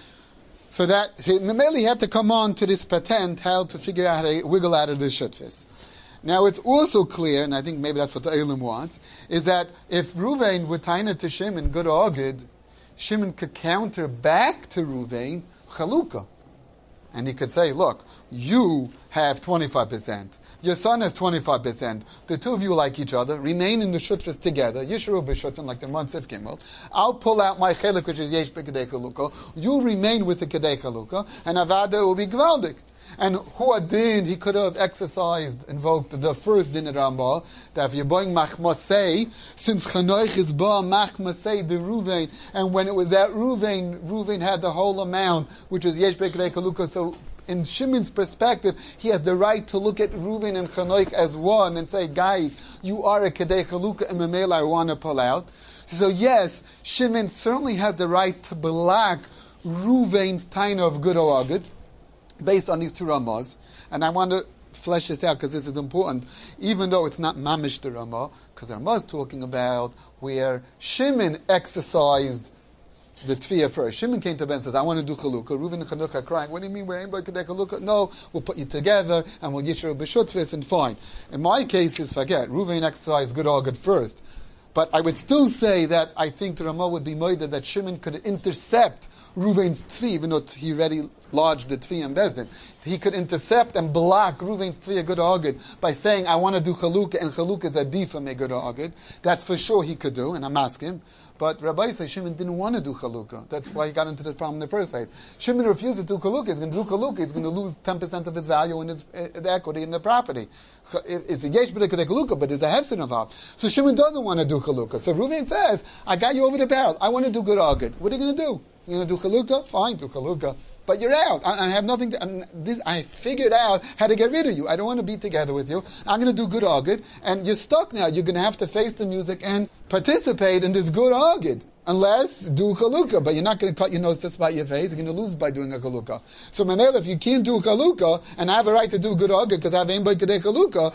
Speaker 1: So that, see, Memeli had to come on to this patent how to figure out how to wiggle out of this shutfis. Now it's also clear, and I think maybe that's what the Eilim wants, is that if Reuven would taina to Shimon good or good, Shimon could counter back to Reuven chalukah. And he could say, look, you have twenty-five percent. Your son has twenty-five percent. The two of you like each other. Remain in the shutfas together. Yishru b'shutfin, like the Mansif Gimel. I'll pull out my chelik, which is yesh b'kedei chalukah. You remain with the kedei chalukah, and avada will be gvaldik. And huadin, he could have exercised, invoked the first din of Ramah, that if you're going machmasei, since Chanoich is ba machmasei the Reuven, and when it was at Reuven, Reuven had the whole amount, which was yesh b'kedei chalukah, so in Shimon's perspective, he has the right to look at Reuven and Chanoich as one and say, guys, you are a kedei chalukah, and memela I want to pull out. So yes, Shimon certainly has the right to block Reuven's taina of good or agud, based on these two Ramahs, and I want to flesh this out because this is important, even though it's not mamish the Ramah, because the Ramah is talking about where Shimon exercised the tefiyah first. Shimon came to Ben and says, I want to do chalukah. Reuven and Chanukah are crying, what do you mean, we're anybody kadei chalukah? No, we'll put you together, and we'll yishru b'shutfis, and fine. In my case, is forget, Reuven exercised good or good first. But I would still say that I think the Ramah would be moided that Shimon could intercept Reuven's tfi, even though he already lodged the tfi in Bezdin. He could intercept and block Reuven's tfi a good or good by saying, I want to do chalukah, and chalukah is a difa me good or good. That's for sure he could do, and I'm asking. But Rabbi says Shimon didn't want to do chalukah. That's why he got into this problem in the first place. Shimon refused to do chalukah. He's going to do chalukah. He's going to lose ten percent of his value in his uh, the equity in the property. It's a yesh b'kedei chalukah, but there's a hefsin involved. So Shimon doesn't want to do chalukah. So Reuven says, I got you over the barrel. I want to do good or good. What are you going to do? You're going to do chalukah? Fine, do chalukah. But you're out. I, I have nothing to, I'm, this, I figured out how to get rid of you. I don't want to be together with you. I'm going to do good or good. And you're stuck now. You're going to have to face the music and participate in this good or good. Unless do chalukah, but you're not going to cut your nose to spite your face. You're going to lose by doing a chalukah. So, Mamela, if you can't do chalukah, and I have a right to do good or good because I have aim by kedei chalukah,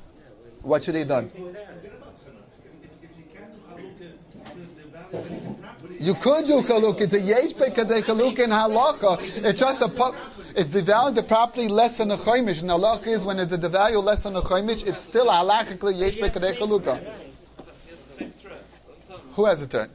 Speaker 1: what should he have done?
Speaker 6: If you can't do chalukah, the value of any property
Speaker 1: You could do chaluk. It's a yesh bekadei chaluk in halacha. It's just a pu- it's devalued the property less than a chaimish. And halacha is when it's a devalue less than a chaimish, it's still halachically yesh bekadei chaluka. Who has a turn?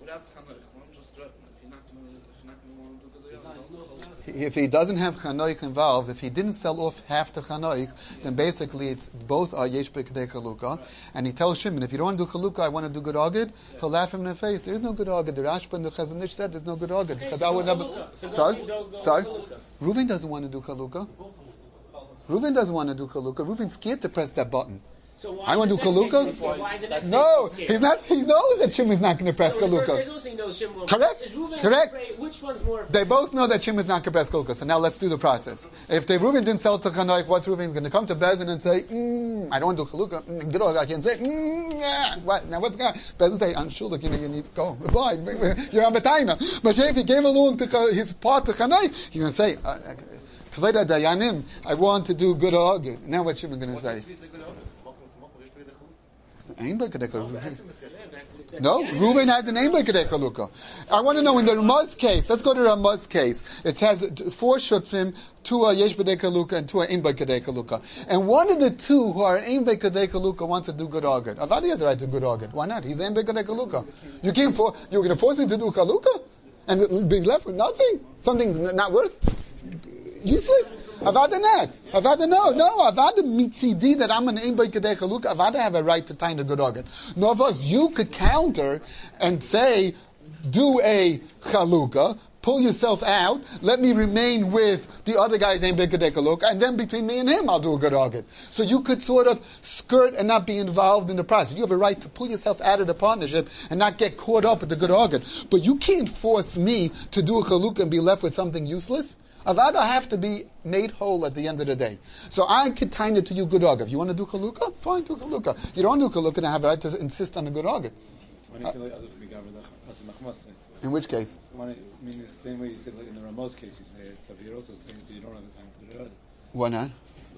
Speaker 1: If he doesn't have chanoich involved, if he didn't sell off half the chanoich, then basically it's both are yesh bekadei chaluka. And he tells Shimon, if you don't want to do chaluka, I want to do good agid. He'll laugh him in the face. There is no good agid. The Rashba and the Chazon Ish said there's no good agid. Chazal would never. Sorry, sorry. Reuven doesn't want to do chaluka. Reuven doesn't want to do chaluka. Reuven's scared to press that button.
Speaker 3: So why
Speaker 1: I want to do chaluka. No, he's not. He knows that Shimon's not going to press
Speaker 3: so
Speaker 1: chaluka. Correct. Correct.
Speaker 3: Afraid, which one's more?
Speaker 1: They both know that Shimon's not going to press chaluka. So now let's do the process. If the Reuven didn't sell to Chanoich, what's Reuven's going to come to Bezin and say, mm, "I don't want to do chaluka." Mm, get over. I can say, mm, yeah. What? Now what's going to Bezin say? I'm sure that you, know, you need to go. Why? You're on Betaina. But if he gave along to his part to Chanoich, he's going to say, "Kveda Dayanim, I want to do good argument." Now what's Shimon going to say? No, Reuven has an aim by Kedei Chaluka. I want to know in the Ramaz case. Let's go to the Ramaz case. It has four shutfim, two are Yesh B'Dei Chaluka, and two are Aim by Kedei Chaluka. And one of the two who are Aim by Kedei Chaluka wants to do good agad. Avadi has the right to good agad. Why not? He's Aim by Kedei Chaluka. You can't for you're going to force him to do Chaluka and be left with nothing, something not worth, useless. Avada not. Avada no, no. Avada mitzidi that I'm an aim by kedei chaluk. Avada have a right to time the good agad. No of us, you could counter and say, do a chaluka, pull yourself out, let me remain with the other guy's aim by kedei chaluk, and then between me and him, I'll do a good agad. So you could sort of skirt and not be involved in the process. You have a right to pull yourself out of the partnership and not get caught up with the good agad. But you can't force me to do a chaluka and be left with something useless. Avada have to be made whole at the end of the day. So I could time it to you good agad. If you want to do chaluka, fine, do chaluka. You don't do chaluka, then I have a right to insist on the good agad. In which case?
Speaker 5: I mean, the same way you said in the Ramos case, you say it's a also saying that you don't have the time to do it.
Speaker 1: Why not?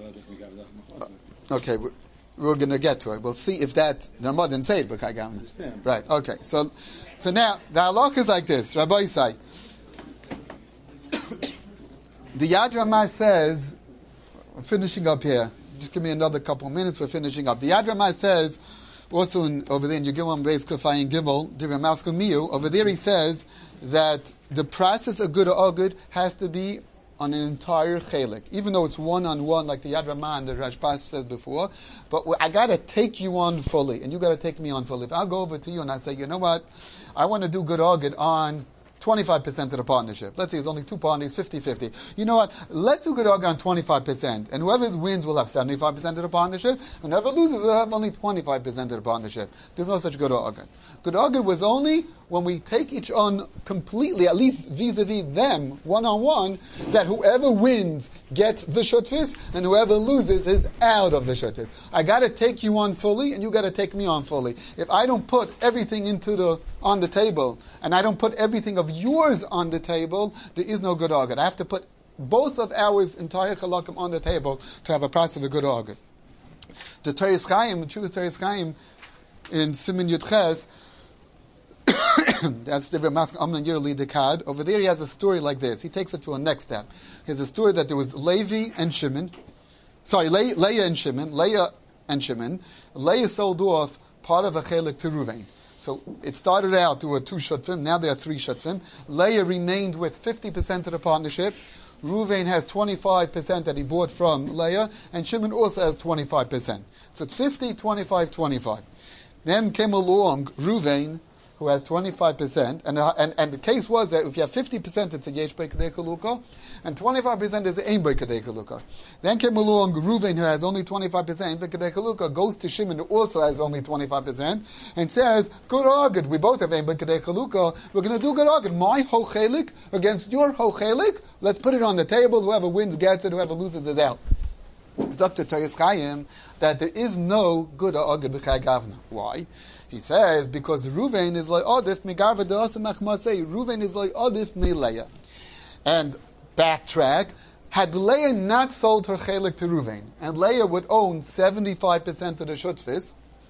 Speaker 1: Okay, we're, we're going to get to it. We'll see if that the Ramos didn't say it, but I got
Speaker 5: understand.
Speaker 1: Right. Okay. So, so now the halach is like this. Rabbi Yisai. The Yad Ramah says, I'm finishing up here. Just give me another couple of minutes. We're finishing up. The Yad Ramah says, also in, over there in Yugimam Beis Kafayim Gimel, Divrei Maskal Miyu, over there he says that the process of good or good has to be on an entire chelik, even though it's one on one, like the Yad Ramah and the Rashbaz said before. But I got to take you on fully, and you got to take me on fully. If I'll go over to you and I say, you know what, I want to do good or good on twenty-five percent of the partnership. Let's say it's only two parties, fifty-fifty. You know what? Let's do good on twenty-five percent. And whoever wins will have seventy-five percent of the partnership. And whoever loses will have only twenty-five percent of the partnership. There's no such good organ. Good organ was only when we take each on completely, at least vis-a-vis them, one-on-one, that whoever wins gets the shutfis, and whoever loses is out of the shutfis. I gotta take you on fully, and you gotta take me on fully. If I don't put everything into the, on the table, and I don't put everything of yours on the table, there is no good organ. I have to put both of ours entire halakim on the table to have a process of a good organ. The Teres Chaim, the Chuvas Teres Chaim, in Siman Yud Ches, that's the Mask Amnon Yerli Dekad. Over there he has a story like this. He takes it to a next step. He has a story that there was Levi and Shimon. Sorry, Le- Leah and Shimon. Leah and Shimon. Leah sold off part of a chelik to Ruvain. So it started out to a two shutfim. Now there are three shutfim. Leah remained with fifty percent of the partnership. Ruvain has twenty-five percent that he bought from Leah, and Shimon also has twenty-five percent. So it's fifty, twenty-five, twenty-five. Then came along Ruvain, who has twenty-five percent, and, uh, and and the case was that if you have fifty percent, it's a yesh bei kedei chaluka, and twenty-five percent is a aim bei kedei chaluka. Then came along Reuven, who has only twenty-five percent, aim bei kedei chaluka, goes to Shimon, who also has only twenty-five percent, and says, good agad, we both have aim bei kedei chaluka, we're going to do good agad, my ho chelik against your ho chelik, let's put it on the table, whoever wins gets it, whoever loses is out. It's up to Teres Chaim that there is no good agad b'chai gavna. Why? He says, because Reuven is like Odif, Migarva De'asamach Masei, Reuven is like Odif me Leah. And backtrack, had Leah not sold her chelik to Reuven, and Leah would own seventy-five percent of the shutfis,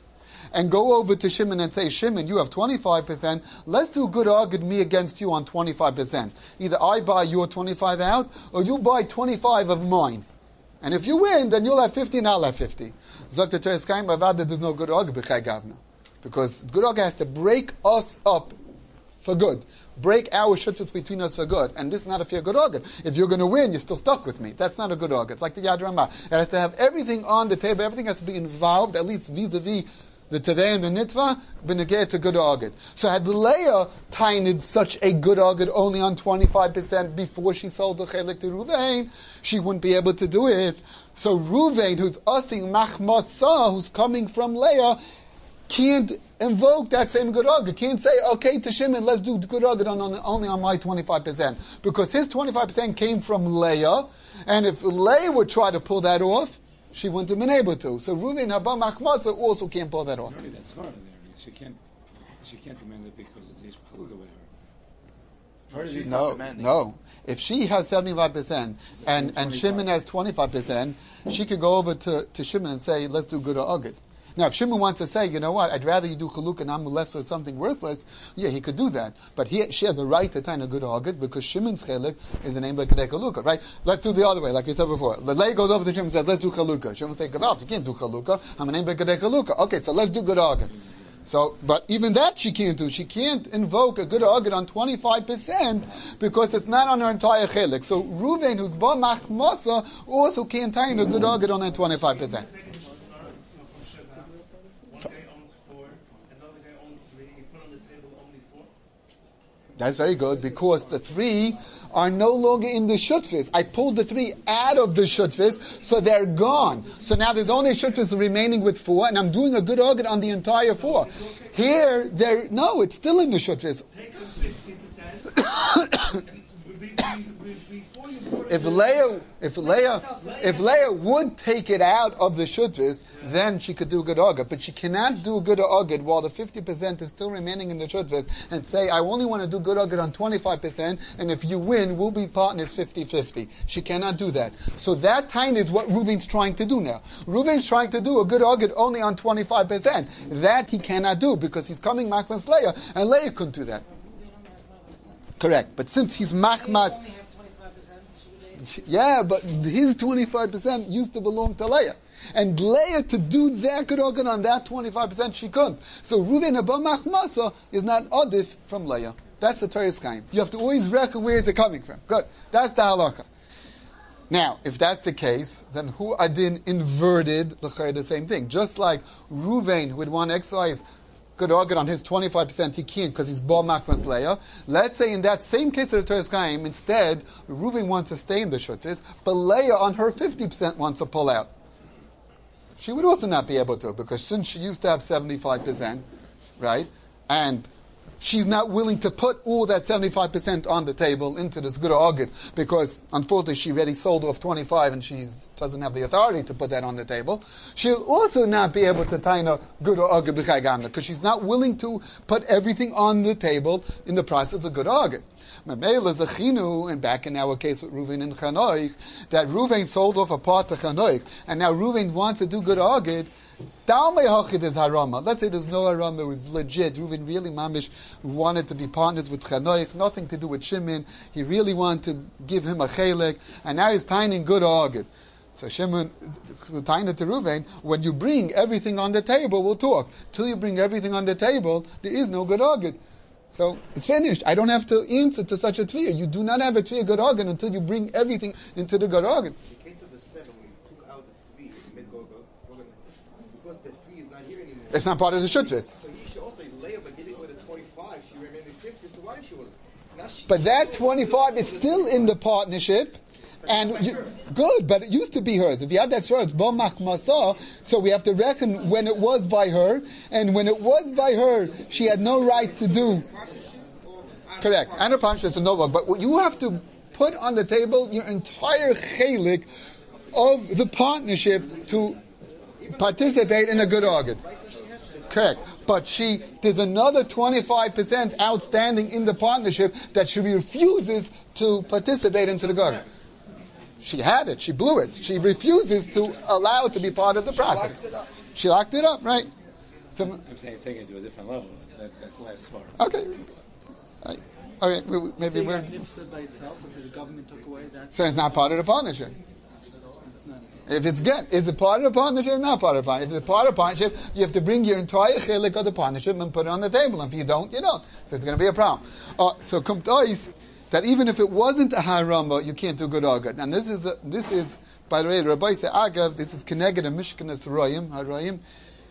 Speaker 1: and go over to Shimon and say, Shimon, you have twenty-five percent, let's do good agid me against you on twenty-five percent. Either I buy your twenty-five out, or you buy twenty-five of mine. And if you win, then you'll have fifty and I'll have fifty. Zok Teres Chaim Avad, there's no good agid b'chai gavna. Because good agid has to break us up for good. Break our shuttas between us for good. And this is not a fair good agid. If you're going to win, you're still stuck with me. That's not a good agid. It's like the Yad Ramah. It has to have everything on the table. Everything has to be involved, at least vis-a-vis the Teveh and the Nitva, b'negeh to good agid. So had Leah tined such a good agid only on twenty-five percent before she sold the chelik to Ruvain, she wouldn't be able to do it. So Ruvain, who's using machmatzah, who's coming from Leah, can't invoke that same good agid. Can't say, okay, to Shimon, let's do good agid on, on, only on my twenty-five percent. Because his twenty-five percent came from Leah, and if Leah would try to pull that off, she wouldn't have been able to. So Ruvain Haba Machmasa also can't pull that off.
Speaker 5: Not only that's hard there. She can't, she can't demand it because it's Ish Paluga with her.
Speaker 4: She's
Speaker 1: No,
Speaker 4: not demanding.
Speaker 1: no. If she has seventy-five percent and, and Shimon has twenty-five percent, she could go over to, to Shimon and say, let's do good or agid. Now, if Shimon wants to say, you know what, I'd rather you do chaluk and amulef or something worthless, yeah, he could do that. But he, she has a right to tie a good agid because Shimon's chelik is an aim like chalukah, right? Let's do the other way, like we said before. Lelei goes over to Shimon and says, let's do chalukah. Shimon will say, Gavalt, you can't do chalukah. I'm an aim like chalukah. Okay, so let's do good agid. So, but even that she can't do. She can't invoke a good agid on twenty-five percent because it's not on her entire chelik. So Ruvain, who's ba machmasa, also can't tie in a good agid on that twenty-five percent. That's very good because the three are no longer in the shutfis. I pulled the three out of the shutfis, so they're gone. So now there's only shutfis remaining with four, and I'm doing a good agid on the entire four. Here, there no, it's still in the shutfis. If Leah, if Leah, if Leah would take it out of the shutvis, then she could do good agid. But she cannot do good agid while the fifty percent is still remaining in the shutvis and say, I only want to do good agid on twenty-five percent, and if you win, we'll be partners fifty-fifty. She cannot do that. So that time is what Reuven's trying to do now. Reuven's trying to do a good agid only on twenty-five percent. That he cannot do because he's coming machmas Leah, and Leah couldn't do that. Correct. But since he's machmas, yeah, but his twenty-five percent used to belong to Leah. And Leah, to do that good agid on that twenty-five percent, she couldn't. So Reuven Haba Machmasa is not adif from Leah. That's the Teres Chaim. You have to always reckon where is it coming from. Good. That's the halacha. Now, if that's the case, then Hu Adin inverted the same thing. Just like Reuven would want to exercise good agid on his twenty-five percent, he can't because he's Bo Machmas Leah. Let's say in that same case of the Teres Chaim, instead, Reuven wants to stay in the Shutis, but Leah on her fifty percent wants to pull out. She would also not be able to, because since she used to have seventy-five percent, right, and she's not willing to put all that seventy-five percent on the table into this good agid, because unfortunately she already sold off twenty-five and she doesn't have the authority to put that on the table. She'll also not be able to tie a good agid b'chai gamna, because she's not willing to put everything on the table in the process of good agid. Mamela zechinu, and back in our case with Reuven and Chanoich, that Reuven sold off a part to Chanoich, and now Reuven wants to do good agid. Let's say there's no harama, it was legit. Reuven really mamish wanted to be partners with Chanoich, nothing to do with Shimon. He really wanted to give him a chelik, and now he's tying good agid. So Shimon, tying it to Reuven, when you bring everything on the table, we'll talk. Till you bring everything on the table, there is no good agid. So it's finished. I don't have to answer to such a tviyah. You do not have a tviyah good agid until you bring everything into the good agid.
Speaker 7: In the case of the seven, when you took out the three, mid go because the three is not here anymore.
Speaker 1: It's not part of the shutvis.
Speaker 7: So you should also lay up by giving away the twenty-five. She remained in fifty. So why did she was? Now she
Speaker 1: But that twenty-five is still in the partnership. And you, good, but it used to be hers. If you have that story, it's bo machmasa, so we have to reckon when it was by her, and when it was by her, she had no right to do. Correct. And a partnership is a no, but what you have to put on the table your entire chelik of the partnership to participate in a good agid. Correct. But she, there's another twenty-five percent outstanding in the partnership that she refuses to participate into the good agid. She had it. She blew it. She refuses to allow it to be part of the process. She locked it up, right? So,
Speaker 5: I'm saying taking it to a different level. That, that last part.
Speaker 1: okay. I- Okay, we- maybe
Speaker 6: Take
Speaker 1: we're...
Speaker 6: a nifsa by itself until the government took away that.
Speaker 1: So it's not part of the partnership.
Speaker 6: It's not.
Speaker 1: If it's get, is it part of the partnership or not part of the partnership? If it's part of the partnership, you have to bring your entire chilik of the partnership and put it on the table. And if you don't, you don't. So it's going to be a problem. Uh, so kumt ois, that even if it wasn't a harama, you can't do good or good. And this is, a, this is, by the way, Rabbi say, Agav, this is Keneged and Mishkanas Royim, Haroyim.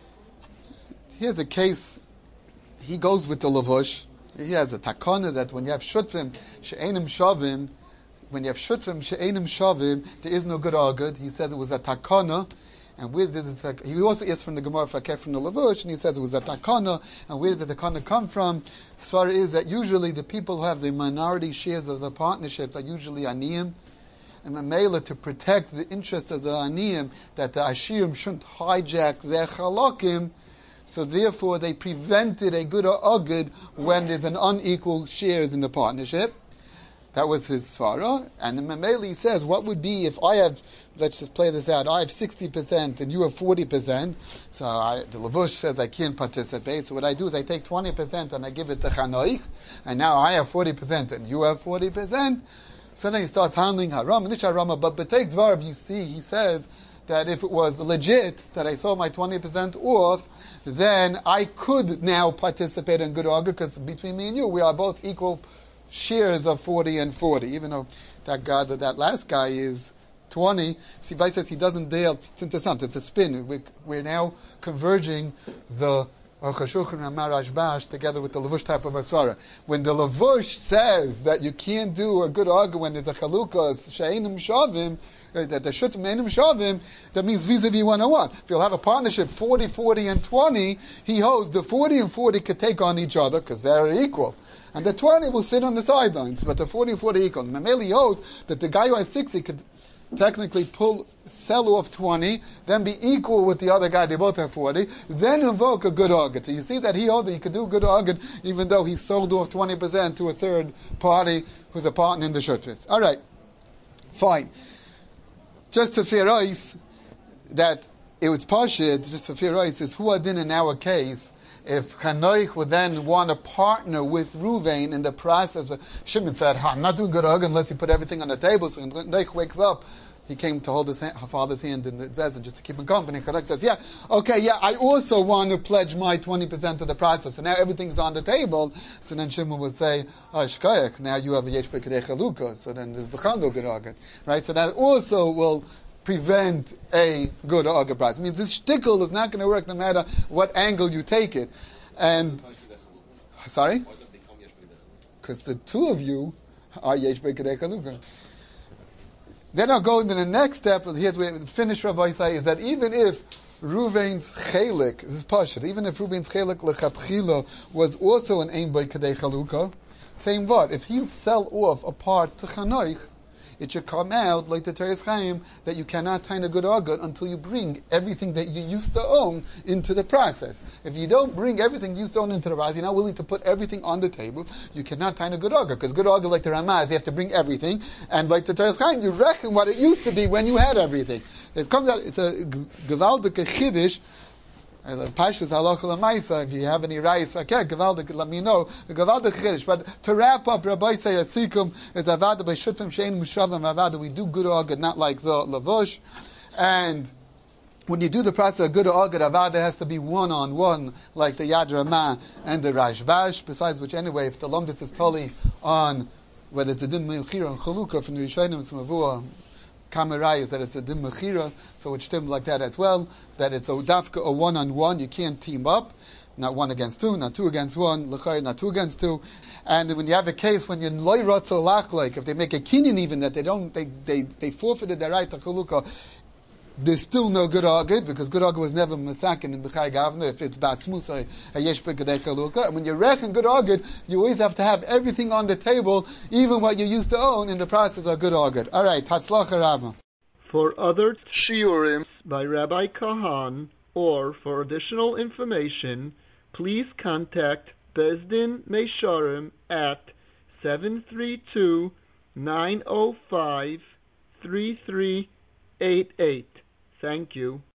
Speaker 1: Here's a case, he goes with the Lavush. He has a takana that when you have shutvim, she'enim shavim, when you have shutvim, she'enim shavim, there is no good or good. He says it was a takana, and where did it, he also asked from the Gemara Fakir from the Lavush, and he says it was a takana, and where did the takana come from? As far as that usually the people who have the minority shares of the partnerships are usually aniyim, and Mamela to protect the interest of the aniyim, that the ashirim shouldn't hijack their chalakim, so therefore they prevented a good or agud when there's an unequal shares in the partnership. That was his svara. And the Mameli says, what would be if I have, let's just play this out, I have sixty percent and you have forty percent. So I, the Lavush says I can't participate. So what I do is I take twenty percent and I give it to Chanoich. And now I have forty percent and you have forty percent. So then he starts handling haram. And this haram, but B'teik Dvarav, you see, he says, that if it was legit, that I sold my twenty percent off, then I could now participate in good orga, because between me and you, we are both equal shares of forty and forty, even though that guy, that, that last guy is twenty. Sivai says he doesn't deal, it's interessant, it's a spin. We're, we're now converging the Aruch HaShulchan and Marashbash together with the Lavush type of Aswara. When the Lavush says that you can't do a good orga when it's a Chalukah, She'enim Shavim, that the Shutim Enim Shavim, that means vis-a-vis one oh one. If you'll have a partnership forty, forty, and twenty, he holds the forty and forty could take on each other because they're equal. And the twenty will sit on the sidelines, but the forty and forty equal. Mameli holds that the guy who has sixty could technically pull, sell off twenty, then be equal with the other guy, they both have forty, then invoke a good organ. So you see that he holds that he could do a good organ even though he sold off twenty percent to a third party who's a partner in the shutris. Alright, fine. Just to fear ice, that it was pashid, just to fear ice, is who adin in our case, if Chanoich would then want to partner with Ruvain in the process of, Shimon said, I'm not doing good hug unless you put everything on the table. So when Chanoich wakes up, he came to hold his hand, her father's hand in the bezin just to keep him company. Chanoich says, yeah, okay, yeah, I also want to pledge my twenty percent of the process. So now everything's on the table. So then Shimon would say, oh, Shkoyach, now you have a Yesh B'Kedei Chalukah. So then there's B'chando good hug. Right? So that also will prevent a good orga price. It means this shtickle is not going to work no matter what angle you take it. And sorry, because the two of you are yesh b'kedei chalukah. Then I'll go into the next step. Here's where the finish Rabbi say is that even if Ruvain's chelik, this is pashut, even if Ruvain's chelik lechatchila was also an ein b'kedei chalukah, same word. If he sell off a part to Chanoich, it should come out like the Teres Chaim that you cannot tie a good organ until you bring everything that you used to own into the process. If you don't bring everything you used to own into the process, you're not willing to put everything on the table, you cannot tie a good organ. Because good organ, like the Ramaz, you have to bring everything. And like the Teres Chaim, you reckon what it used to be when you had everything. It comes out, it's a gewaldige chiddush. Pashas halacha l'maisa. If you have any rice, okay, gavaldik, let me know. Gavaldik chiddush. But to wrap up, Rabbi say a sikum is avada by shutim shein mushavim avada. We do good organ, not like the lavush. And when you do the process of good organ avada, it has to be one on one, like the Yad Ramah and the Rashbash. Besides which, anyway, if the lomdis is totally on whether it's a din mechira and chalukah from the Rishonim Smavua. Kamarai is that it's a dim mechira, so it's tim like that as well. That it's a dafka a one on one. You can't team up, not one against two, not two against one, l'chayr, not two against two. And when you have a case when you're loy rotzo lach, like if they make a kinyan even that they don't, they they they forfeited their right to chalukah. There's still no good argument because good argument was never masakin in B'chai Gavna if it's bat smusa a yesh b'kedei chalukah. And when you reckon good argument, you always have to have everything on the table, even what you used to own in the process of good argument. All right, Tatzlacha Rabba.
Speaker 4: For other shiurim by Rabbi Kahan or for additional information, please contact Bezdin Meisharim at seven three two, nine oh five, three three eight eight. Thank you.